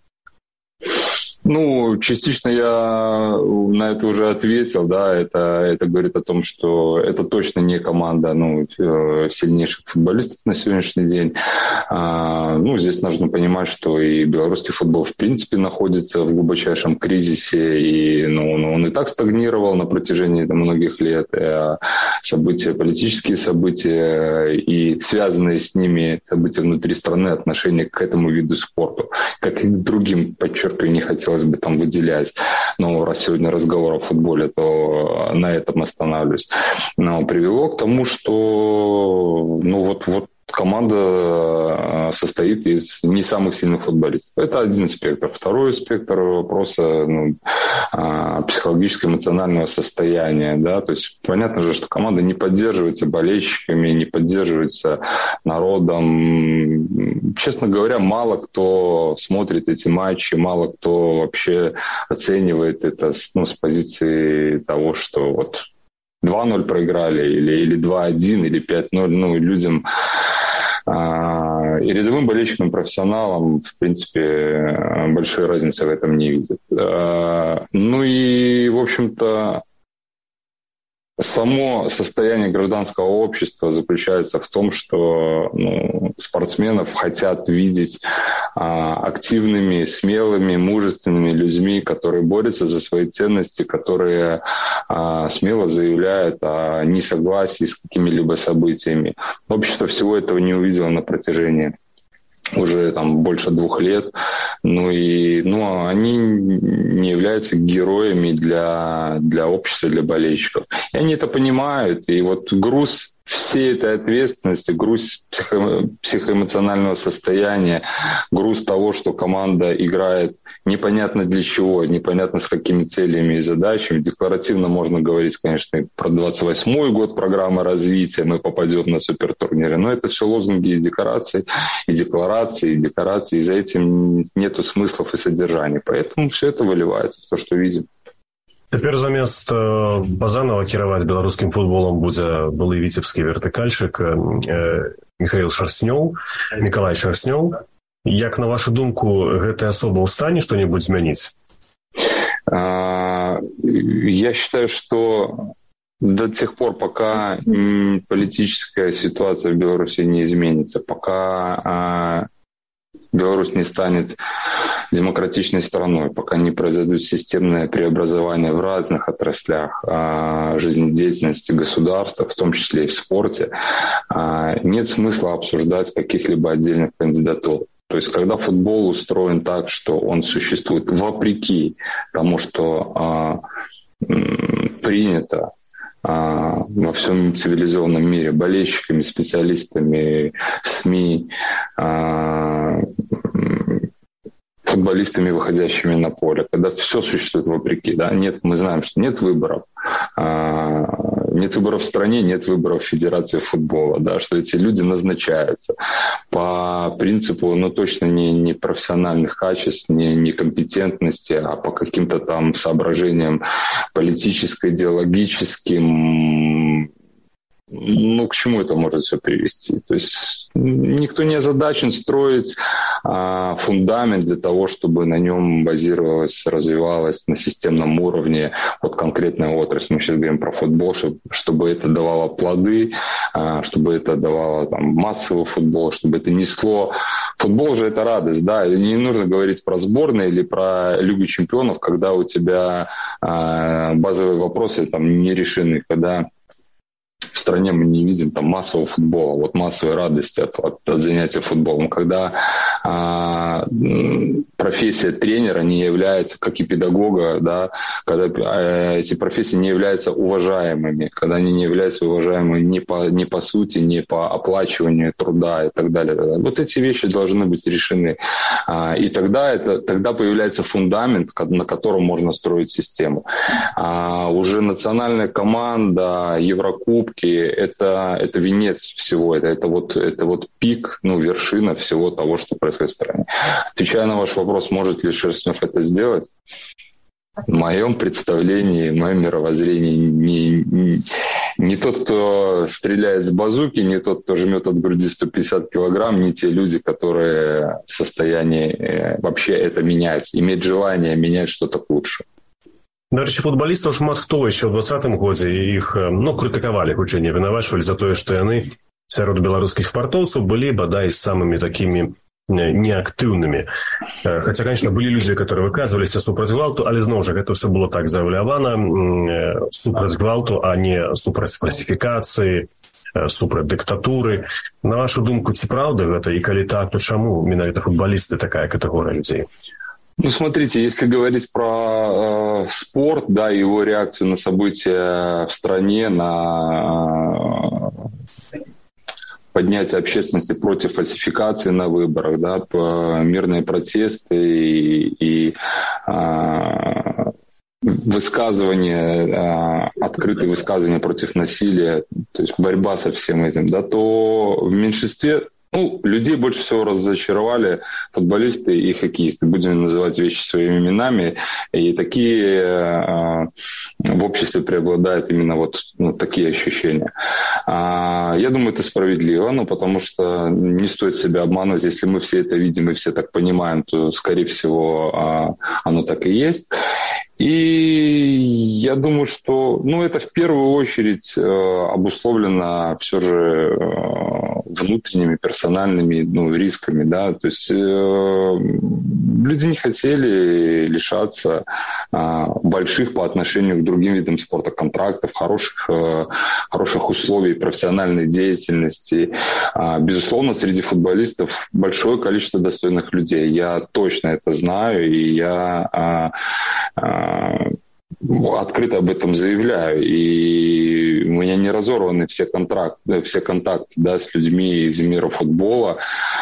Частично я на это уже ответил, да, это говорит о том, что это точно не команда, сильнейших футболистов на сегодняшний день. Здесь нужно понимать, что и белорусский футбол в принципе находится в глубочайшем кризисе, и, он и так стагнировал на протяжении многих лет. Политические события и связанные с ними события внутри страны, отношение к этому виду спорта, как и к другим, подчеркиваю, не хотелось бы там выделять. Но раз сегодня разговор о футболе, то на этом останавливаюсь. Но привело к тому, что команда состоит из не самых сильных футболистов. Это один спектр. Второй спектр вопроса психологическо-эмоционального состояния. Да? То есть понятно же, что команда не поддерживается болельщиками, не поддерживается народом. Честно говоря, мало кто смотрит эти матчи, мало кто вообще оценивает это с позиции того, что 2-0 проиграли, или 2-1, или 5-0. Людям и рядовым болельщикам, профессионалам, в принципе, большой разницы в этом не видят. И, в общем-то, само состояние гражданского общества заключается в том, что спортсменов хотят видеть активными, смелыми, мужественными людьми, которые борются за свои ценности, которые смело заявляют о несогласии с какими-либо событиями. Общество всего этого не увидело на протяжении уже больше 2 лет. Они не являются героями для общества, для болельщиков. И они это понимают. И вот груз всей этой ответственности, груз психоэмоционального состояния, груз того, что команда играет непонятно для чего, непонятно с какими целями и задачами. Декларативно можно говорить, конечно, про 28-й год программы развития, мы попадем на супертурниры, но это все лозунги и декорации, и декларации, и декорации, и за этим нету смыслов и содержания. Поэтому все это выливается в то, что видим. Цяпер замест Базанова кіраваць беларускім футболам будзе былы віцебскі вертыкальшык Михаил Шарснёў, Миколай Шарснёў. Як, на вашу думку, гэтая асоба ў стане што-небудзь змяніць? Я считаю, что до тех пор, пока политическая ситуация в Беларуси не изменится, пока Беларусь не станет демократичной страной, пока не произойдут системные преобразования в разных отраслях жизнедеятельности государства, в том числе и в спорте, нет смысла обсуждать каких-либо отдельных кандидатур. То есть, когда футбол устроен так, что он существует вопреки тому, что принято во всем цивилизованном мире болельщиками, специалистами, СМИ, футболистами, выходящими на поле, когда все существует вопреки, да, мы знаем, что нет выборов. Нет выборов в стране, нет выборов в Федерации футбола, да, что эти люди назначаются по принципу, точно не профессиональных качеств, не компетентности, а по каким-то там соображениям политическо-идеологическим. К чему это может все привести? То есть никто не озадачен строить фундамент для того, чтобы на нем базировалась, развивалась на системном уровне конкретная отрасль. Мы сейчас говорим про футбол, чтобы это давало плоды, чтобы это давало массовый футбол, чтобы это несло. Футбол же это радость, да, и не нужно говорить про сборные или про Лигу чемпионов, когда у тебя базовые вопросы не решены, когда в стране мы не видим массового футбола, массовой радости от занятия футболом, когда профессия тренера не является, как и педагога, да, когда эти профессии не являются уважаемыми, когда они не являются уважаемыми ни по сути, ни по оплачиванию труда и так далее. Вот эти вещи должны быть решены. И тогда появляется фундамент, на котором можно строить систему. Уже национальная команда, Еврокубки, это венец всего, это пик, вершина всего того, что происходит в стране. Отвечая на ваш вопрос, может ли Шерстнёв это сделать? В моем представлении, в моем мировоззрении не тот, кто стреляет с базуки, не тот, кто жмет от груди 150 килограмм, не те люди, которые в состоянии вообще это менять, иметь желание менять что-то к лучшему. До речі, футболістаў шмат хто яшчэ ў 2020 годзе іх крытыкавалі, хутчэй не вінавачвалі за тое, што яны сярод беларускіх спартоўцаў былі бадай самымі такімі неактыўнымі. Хаця, конечно, былі людзі, которые выказваліся супраць гвалту, але зноў жа гэта ўсё было так заяўлявана супраць гвалту, а не супраць класіфікацыі, супраць дыктатуры. На вашу думку, ці праўда гэта, і калі так, то чаму менавіта футболісты такая катэгорыя людзей? Смотрите, если говорить про спорт, да, его реакцию на события в стране, на поднятие общественности против фальсификации на выборах, да, мирные протесты и высказывания, открытые высказывания против насилия, то есть борьба со всем этим, да, то в меньшинстве людей больше всего разочаровали футболисты и хоккеисты. Будем называть вещи своими именами. И такие в обществе преобладают именно такие ощущения. Я думаю, это справедливо, потому что не стоит себя обманывать. Если мы все это видим и все так понимаем, то, скорее всего, оно так и есть. И я думаю, что это в первую очередь обусловлено все же внутренними персональными рисками. Да? То есть люди не хотели лишаться больших по отношению к другим видам спорта контрактов, хороших условий профессиональной деятельности. Безусловно, среди футболистов большое количество достойных людей. Я точно это знаю, и я открыто об этом заявляю. И у меня не разорваны все контакты с людьми из мира футбола.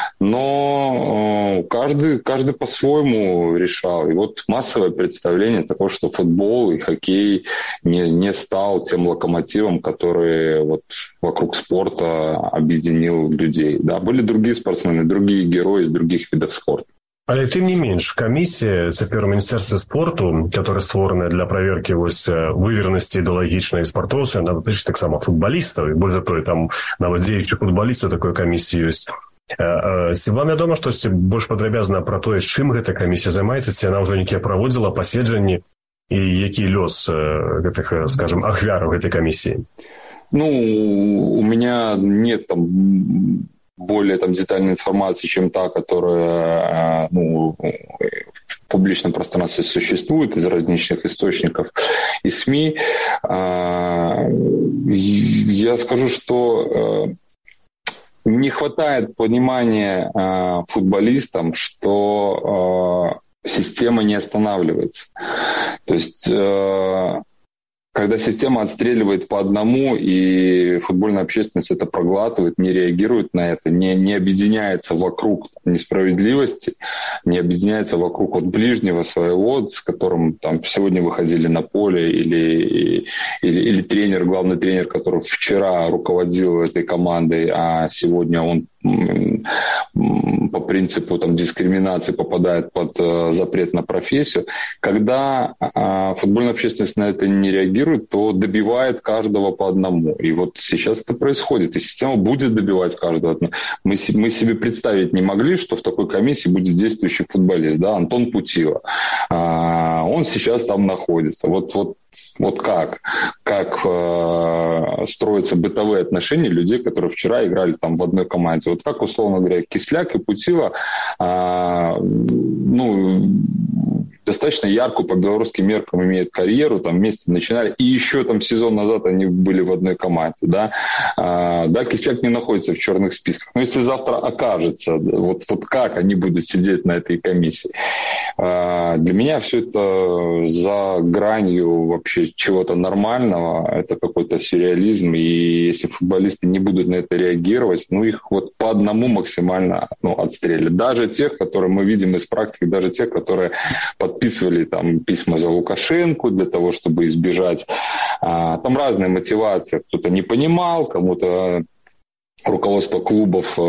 Но каждый по-своему решал. И вот массовое представление того, что футбол и хоккей не стал тем локомотивом, который вокруг спорта объединил людей. Да, были другие спортсмены, другие герои из других видов спорта. Але тым не менш, камісія цяпер у міністэрстве спорту, которая створаная для праверкі выверенасці ідэалагічнай спартоўцаў, яна датычыць таксама футбалістаў, і больш за тое, там нават дзеючых футбалістаў такой камісіі ёсць. Ці вам вядома штосьці больш падрабязна пра тое, чым гэта камісія займаецца, ці яна ўжо нейкія праводзіла паседжанні і які лёс гэтых, скажем, ахвяраў гэтай камісіі? У меня нет более детальной информации, чем та, которая в публичном пространстве существует из различных источников и СМИ. Я скажу, что не хватает понимания футболистам, что система не останавливается. То есть когда система отстреливает по одному, и футбольная общественность это проглатывает, не реагирует на это, не объединяется вокруг несправедливости, не объединяется вокруг ближнего своего, с которым сегодня выходили на поле, или тренер, главный тренер, который вчера руководил этой командой, а сегодня он по принципу дискриминации попадает под запрет на профессию. Когда футбольная общественность на это не реагирует, то добивает каждого по одному. И сейчас это происходит. И система будет добивать каждого. Мы себе представить не могли, что в такой комиссии будет действующий футболист, да, Антон Путила. Он сейчас там находится. Как строятся бытовые отношения людей, которые вчера играли в одной команде. Как, условно говоря, Кисляк и Путила достаточно яркую по белорусским меркам имеют карьеру, вместе начинали, и еще сезон назад они были в одной команде, да. Кисляк не находится в черных списках. Но если завтра окажется, как они будут сидеть на этой комиссии? Для меня все это за гранью вообще чего-то нормального, это какой-то сюрреализм, и если футболисты не будут на это реагировать, их по одному максимально отстрелят. Даже тех, которые мы видим из практики, даже тех, которые подписывали письма за Лукашенко для того, чтобы избежать. Там разные мотивации. Кто-то не понимал, кому-то руководство клубов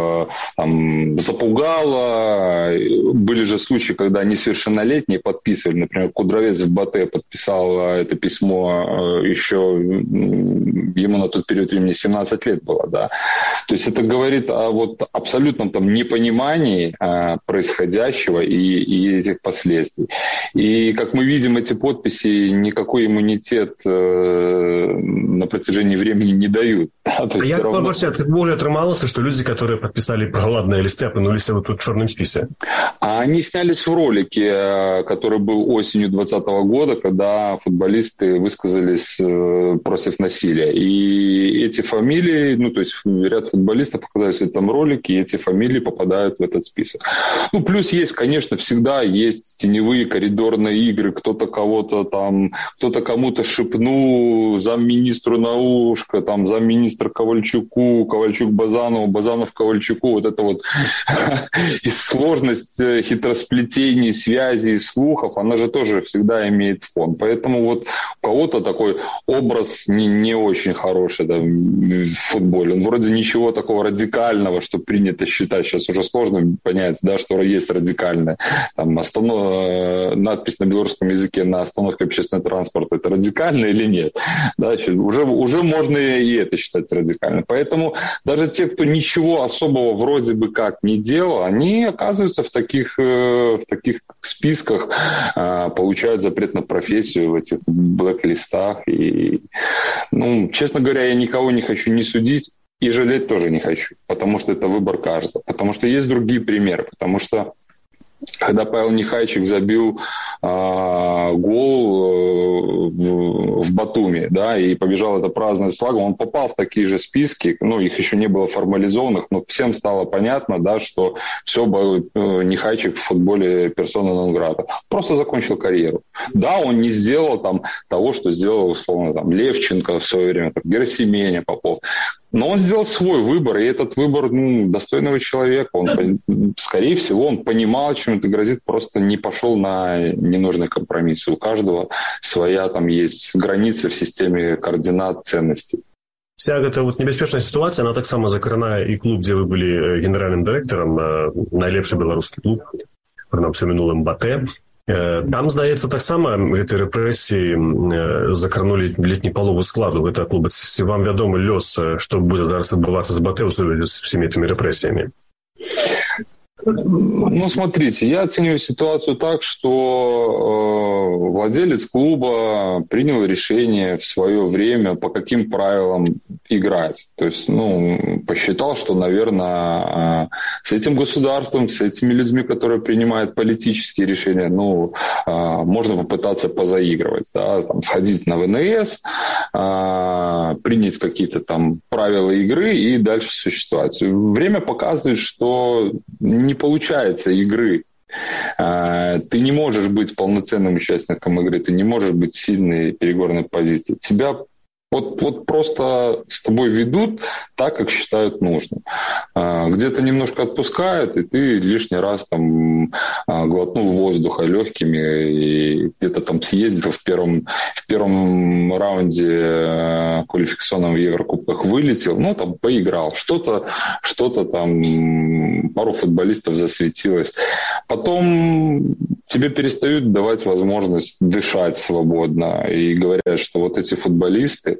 запугало. Были же случаи, когда несовершеннолетние подписывали. Например, Кудровец в Батэ подписал это письмо еще, ему на тот период времени 17 лет было. Да. То есть это говорит о абсолютном непонимании происходящего и этих последствий. И, как мы видим, эти подписи никакой иммунитет на протяжении времени не дают. Да? То есть Може атрымалася, што людзі, которые подписали праладныя листы, апынуліся тут в черном списке? Они снялись в ролике, который был осенью 2020 года, когда футболисты высказались против насилия. И эти фамилии, то есть ряд футболистов оказались в этом ролике, и эти фамилии попадают в этот список. Плюс есть, конечно, всегда есть теневые коридорные игры, кто-то кому-то шепнул, замминистру на ушко, замминистра Ковальчуку, Ковальчук Базанову, Базанов Ковальчуку. И сложность хитросплетений, связей, слухов, она же тоже всегда имеет фон. Поэтому у кого-то такой образ не очень хороший в футболе. Он вроде ничего такого радикального, что принято считать. Сейчас уже сложно понять, да, что есть радикальное. Надпись на белорусском языке на остановке общественного транспорта, это радикально или нет? Да, уже можно и это считать делать радикально. Поэтому даже те, кто ничего особого вроде бы как не делал, они оказываются в таких списках, получают запрет на профессию в этих блэк-листах. И, честно говоря, я никого не хочу ни судить, и жалеть тоже не хочу, потому что это выбор каждого. Потому что есть другие примеры. Потому что когда Павел Нехайчик забил гол в Батуми, да, и побежал это праздновать с флагом, он попал в такие же списки, их еще не было формализованных, но всем стало понятно, да, что все, Нехайчик в футболе персона нон-грата. Просто закончил карьеру. Да, он не сделал там того, что сделал, условно, там, Левченко в свое время, Герасименя, Попов. Но он сделал свой выбор, и этот выбор достойного человека. Он, скорее всего, он понимал, чем это грозит, просто не пошел на ненужные компромиссы. У каждого своя там есть граница в системе координат ценностей. Вся эта небяспечная ситуация, она таксама закранае і клуб, дзе вы былі генеральным дырэктарам, найлепшы беларускі клуб, прынамсі ў мінулым БАТЭ. Там, здаецца, таксама гэтыя рэпрэсіі закранулі ледь не палову складу гэтага клуба. Ці вам вядомы лёс, што будзе зараз адбывацца з БАТЭ ў сувязі з всеми этими рэпрэсіямі? Смотрите, я оцениваю ситуацию так, что владелец клуба принял решение в свое время, по каким правилам играть. То есть, посчитал, что, наверное, с этим государством, с этими людьми, которые принимают политические решения, можно попытаться позаигрывать, да, там, сходить на ВНС, принять какие-то там правила игры и дальше существовать. Время показывает, что не получается игры. Ты не можешь быть полноценным участником игры, ты не можешь быть сильной переговорной позиции. Тебя вот просто с тобой ведут так, как считают нужным. Где-то немножко отпускают, и ты лишний раз там глотнул воздуха легкими и где-то там съездил в первом раунде квалификационном в Еврокубках, вылетел, там поиграл. Что-то там, пару футболистов засветилось. Потом тебе перестают давать возможность дышать свободно и говорят, что вот эти футболисты,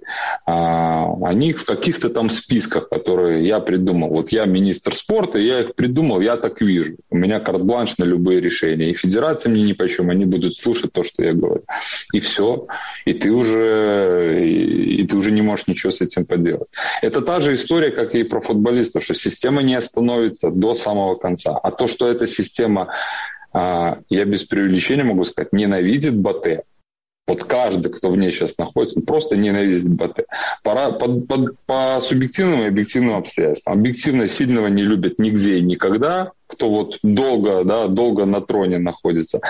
они в каких-то там списках, которые я придумал. Вот я министр спорта, я их придумал, я так вижу. У меня карт-бланш на любые решения. И федерация мне нипочем, они будут слушать то, что я говорю. И все. И ты уже не можешь ничего с этим поделать. Это та же история, как и про футболистов, что система не остановится до самого конца. А то, что эта система, я без преувеличения могу сказать, ненавидит БАТЭ. Вот каждый, кто в ней сейчас находится, он просто ненавидит БАТЭ. По субъективным и объективным обстоятельствам. Объективно сильного не любят нигде и никогда, кто долго на троне находится.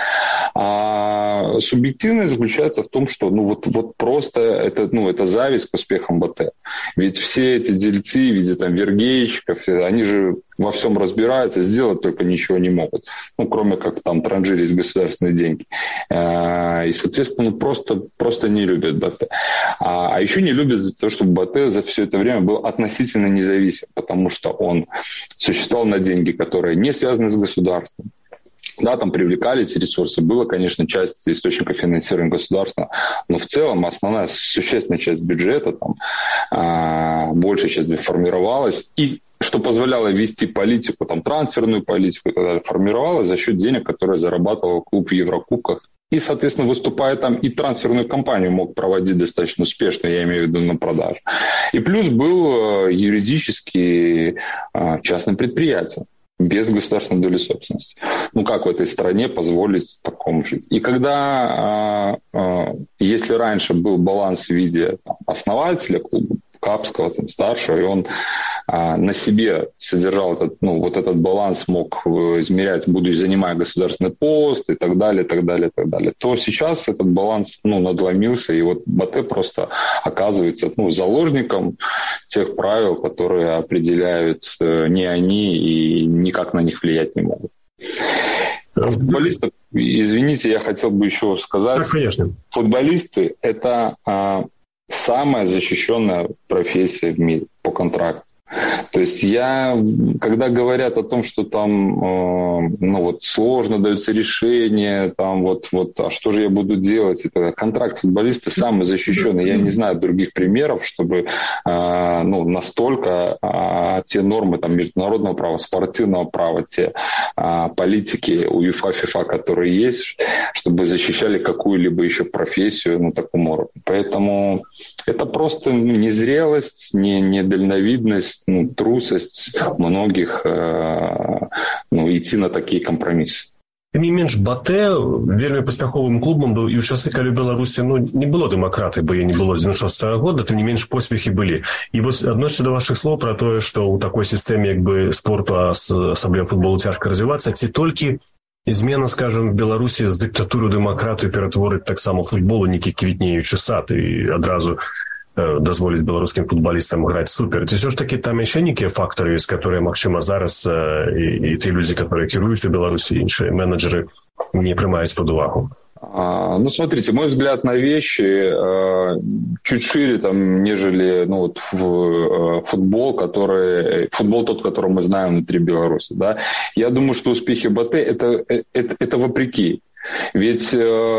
А субъективность заключается в том, что просто это зависть к успехам БАТЭ. Ведь все эти дельцы в виде там Вергейчиков, они же во всем разбираются, сделать только ничего не могут. Кроме как там транжирить государственные деньги. И, соответственно, просто не любят БАТЭ. А еще не любят за то, чтобы БАТЭ за все это время был относительно независим, потому что он существовал на деньги, которые не связаны с государством. Да, там привлекались ресурсы, была, конечно, часть источников финансирования государства, но в целом основная существенная часть бюджета, большая часть формировалась, и что позволяло вести политику, трансферную политику, формировалась за счет денег, которые зарабатывал клуб в Еврокубках. И, соответственно, выступая там, и трансферную кампанию мог проводить достаточно успешно, я имею в виду на продажу. И плюс был юридически частное предприятие без государственной доли собственности. Как в этой стране позволить такому жить? И когда, если раньше был баланс в виде основателя клуба, Капского, старшего, и он на себе содержал этот баланс, мог измерять, будучи занимая государственный пост и так далее, то сейчас этот баланс надломился, и БАТЭ просто оказывается заложником тех правил, которые определяют не они и никак на них влиять не могут. Футболистов, извините, я хотел бы еще сказать, футболисты – это самая защищенная профессия в мире по контракту. То есть когда говорят о том, что там сложно даются решения, там а что же я буду делать? Это контракт футболиста самый защищенный. Я не знаю других примеров, чтобы настолько те нормы там, международного права, спортивного права, те политики УЕФА, ФИФА, которые есть, чтобы защищали какую-либо еще профессию на таком уровне. Поэтому это просто незрелость, недальновидность, трусость многих идти на такие компромиссы. Тым не менш, Батэ вельмі паспяховым клубам быў і ў часы, калі ў Беларусі не было дэмакратыі, бо яе не было з 96-го года, тым не менш поспехі былі. І вось адносіцца да вашых слоў пра тое, што ў такой сістэме як бы спорту, асабліва футболу, цяжка развівацца, ці толькі змена, скажем, в Беларусі з дыктатуры ў дэмакратыю ператворыць таксама футбол у нейкі квітнеючы сад і адразу дазволіць беларускім футбалістам граць супер. Ці ўсё ж такі там яшчэ нейкія фактары ёсць, которые, магчыма, зараз і тыя людзі, которые кіруюць у Беларусі, іншыя менеджеры не прымаюць под увагу? Смотрите, мой взгляд на вещи чуть шире, нежели футбол, тот, который мы знаем внутри Беларуси. Да? Я думаю, что успехи Батэ это вопреки. Ведь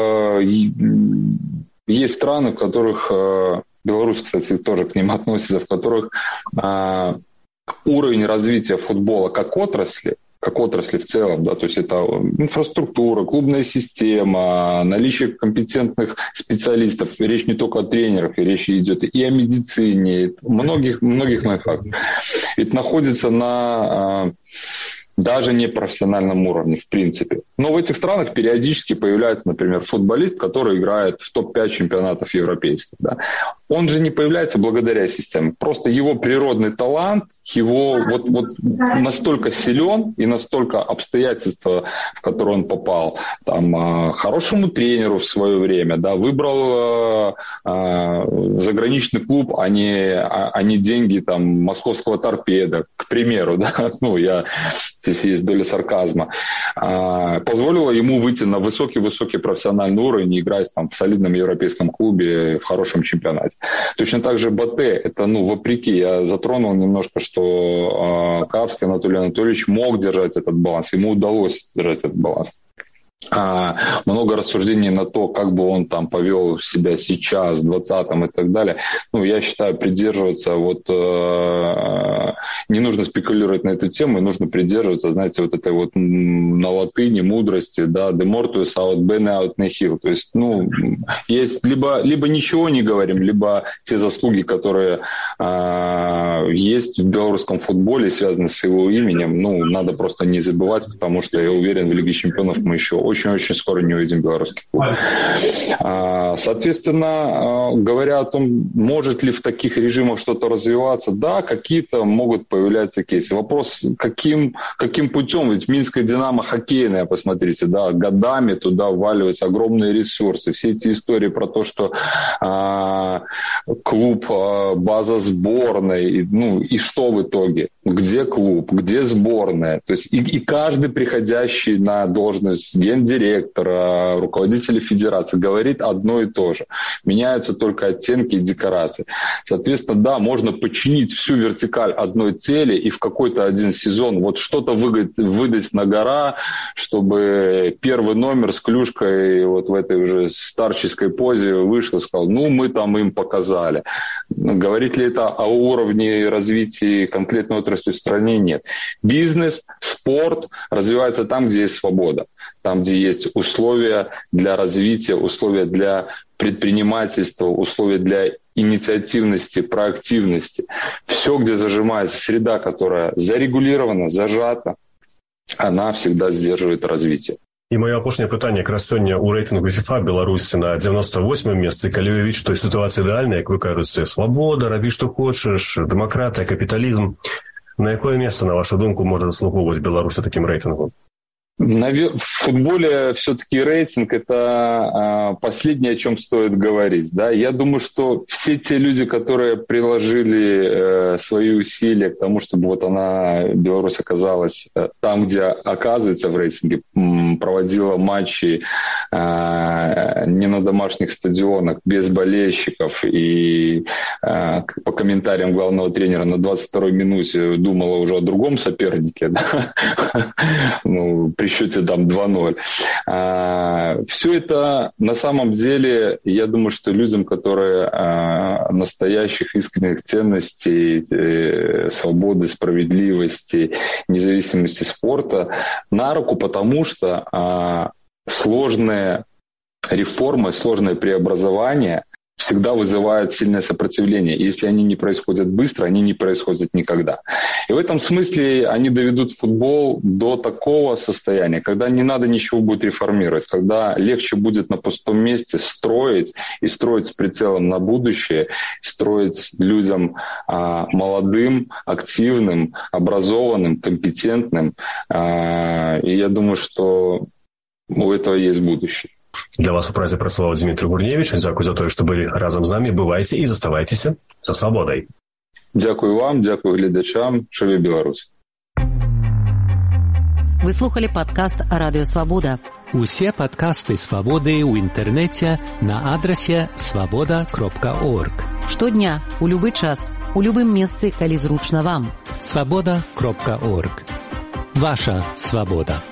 есть страны, в которых Беларусь, кстати, тоже к ним относится, в которых уровень развития футбола как отрасли в целом, да, то есть это инфраструктура, клубная система, наличие компетентных специалистов, речь не только о тренерах, речь идет и о медицине, многих факторах. Ведь находится на даже не профессиональном уровне, в принципе. Но в этих странах периодически появляется, например, футболист, который играет в топ-5 чемпионатов европейских. Да? Он же не появляется благодаря системе. Просто его природный талант, его настолько силен и настолько обстоятельства, в которые он попал, хорошему тренеру в свое время, да, выбрал заграничный клуб, а не деньги московского торпеда, к примеру, да, здесь есть доля сарказма, позволило ему выйти на высокий профессиональный уровень и играть в солидном европейском клубе в хорошем чемпионате. Точно так же Батэ, это вопреки, я затронул немножко, что Капский Анатолий Анатольевич мог держать этот баланс, ему удалось держать этот баланс. Много рассуждений на то, как бы он повел себя сейчас, в 20-м и так далее. Я считаю, придерживаться, не нужно спекулировать на эту тему, и нужно придерживаться, знаете, этой на латыни мудрости, да, de mortuus aut bene aut nihil. То есть, есть либо ничего не говорим, либо те заслуги, которые есть в белорусском футболе, связаны с его именем, надо просто не забывать, потому что я уверен, в Лиге чемпионов мы еще очень-очень скоро не увидим белорусский клуб. Соответственно, говоря о том, может ли в таких режимах что-то развиваться, да, какие-то могут появляться кейсы. Вопрос, каким путем? Ведь Минская «Динамо» хоккейная, посмотрите, да, годами туда вваливаются огромные ресурсы. Все эти истории про то, что клуб, база сборной, и что в итоге? Где клуб, где сборная? То есть и каждый приходящий на должность гендиректора, руководителя федерации говорит одно и то же. Меняются только оттенки и декорации. Соответственно, да, можно подчинить всю вертикаль одной цели и в какой-то один сезон что-то выдать на гора, чтобы первый номер с клюшкой в этой уже старческой позе вышел и сказал, мы им показали. Говорит ли это о уровне развития конкретной отрасли в стране? Нет. Бизнес, спорт развивается там, где есть свобода, там, где есть условия для развития, условия для предпринимательства, условия для инициативности, проактивности. Все, где зажимается среда, которая зарегулирована, зажата, она всегда сдерживает развитие. І моє апошняе пытанне якраз сёння ў рэйтынгу ФІФА Беларусі на 98-м месцы, калі уявіць, што сітуацыя ідэальная, як вы кажаце, свабода, рабі што хочаш, дэмакратыя, капіталізм. На якое месца, на вашу думку, можа заслугоўваць Беларусь у такім рэйтынгу? В футболе все-таки рейтинг – это последнее, о чем стоит говорить. Да? Я думаю, что все те люди, которые приложили свои усилия к тому, чтобы вот Беларусь оказалась там, где оказывается в рейтинге, проводила матчи не на домашних стадионах, без болельщиков и по комментариям главного тренера на 22-й минуте думала уже о другом сопернике, да? При счете там 2-0. Все это на самом деле, я думаю, что людям, которые настоящих искренних ценностей, свободы, справедливости, независимости спорта на руку, потому что сложные реформы, сложные преобразования всегда вызывают сильное сопротивление. И если они не происходят быстро, они не происходят никогда. И в этом смысле они доведут футбол до такого состояния, когда не надо ничего будет реформировать, когда легче будет на пустом месте строить, и строить с прицелом на будущее, строить людям молодым, активным, образованным, компетентным. И я думаю, что у этого есть будущее. Для вас у празе працаваў Дмітрый Гурневіч. Дзякуй за тое, што былі разам з намі. Бывайце і заставайцеся са свабодай. Дзякуй вам, дзякуй гледачам. Жыве Беларусь. Вы слухали падкаст «Радыё Свабода». Усе падкасты «Свабоды» ў інтэрнэце на адрасе свабода.орг. Штодня, у любы час, у любым месцы, калі зручна вам. Свабода.орг. Ваша свабода.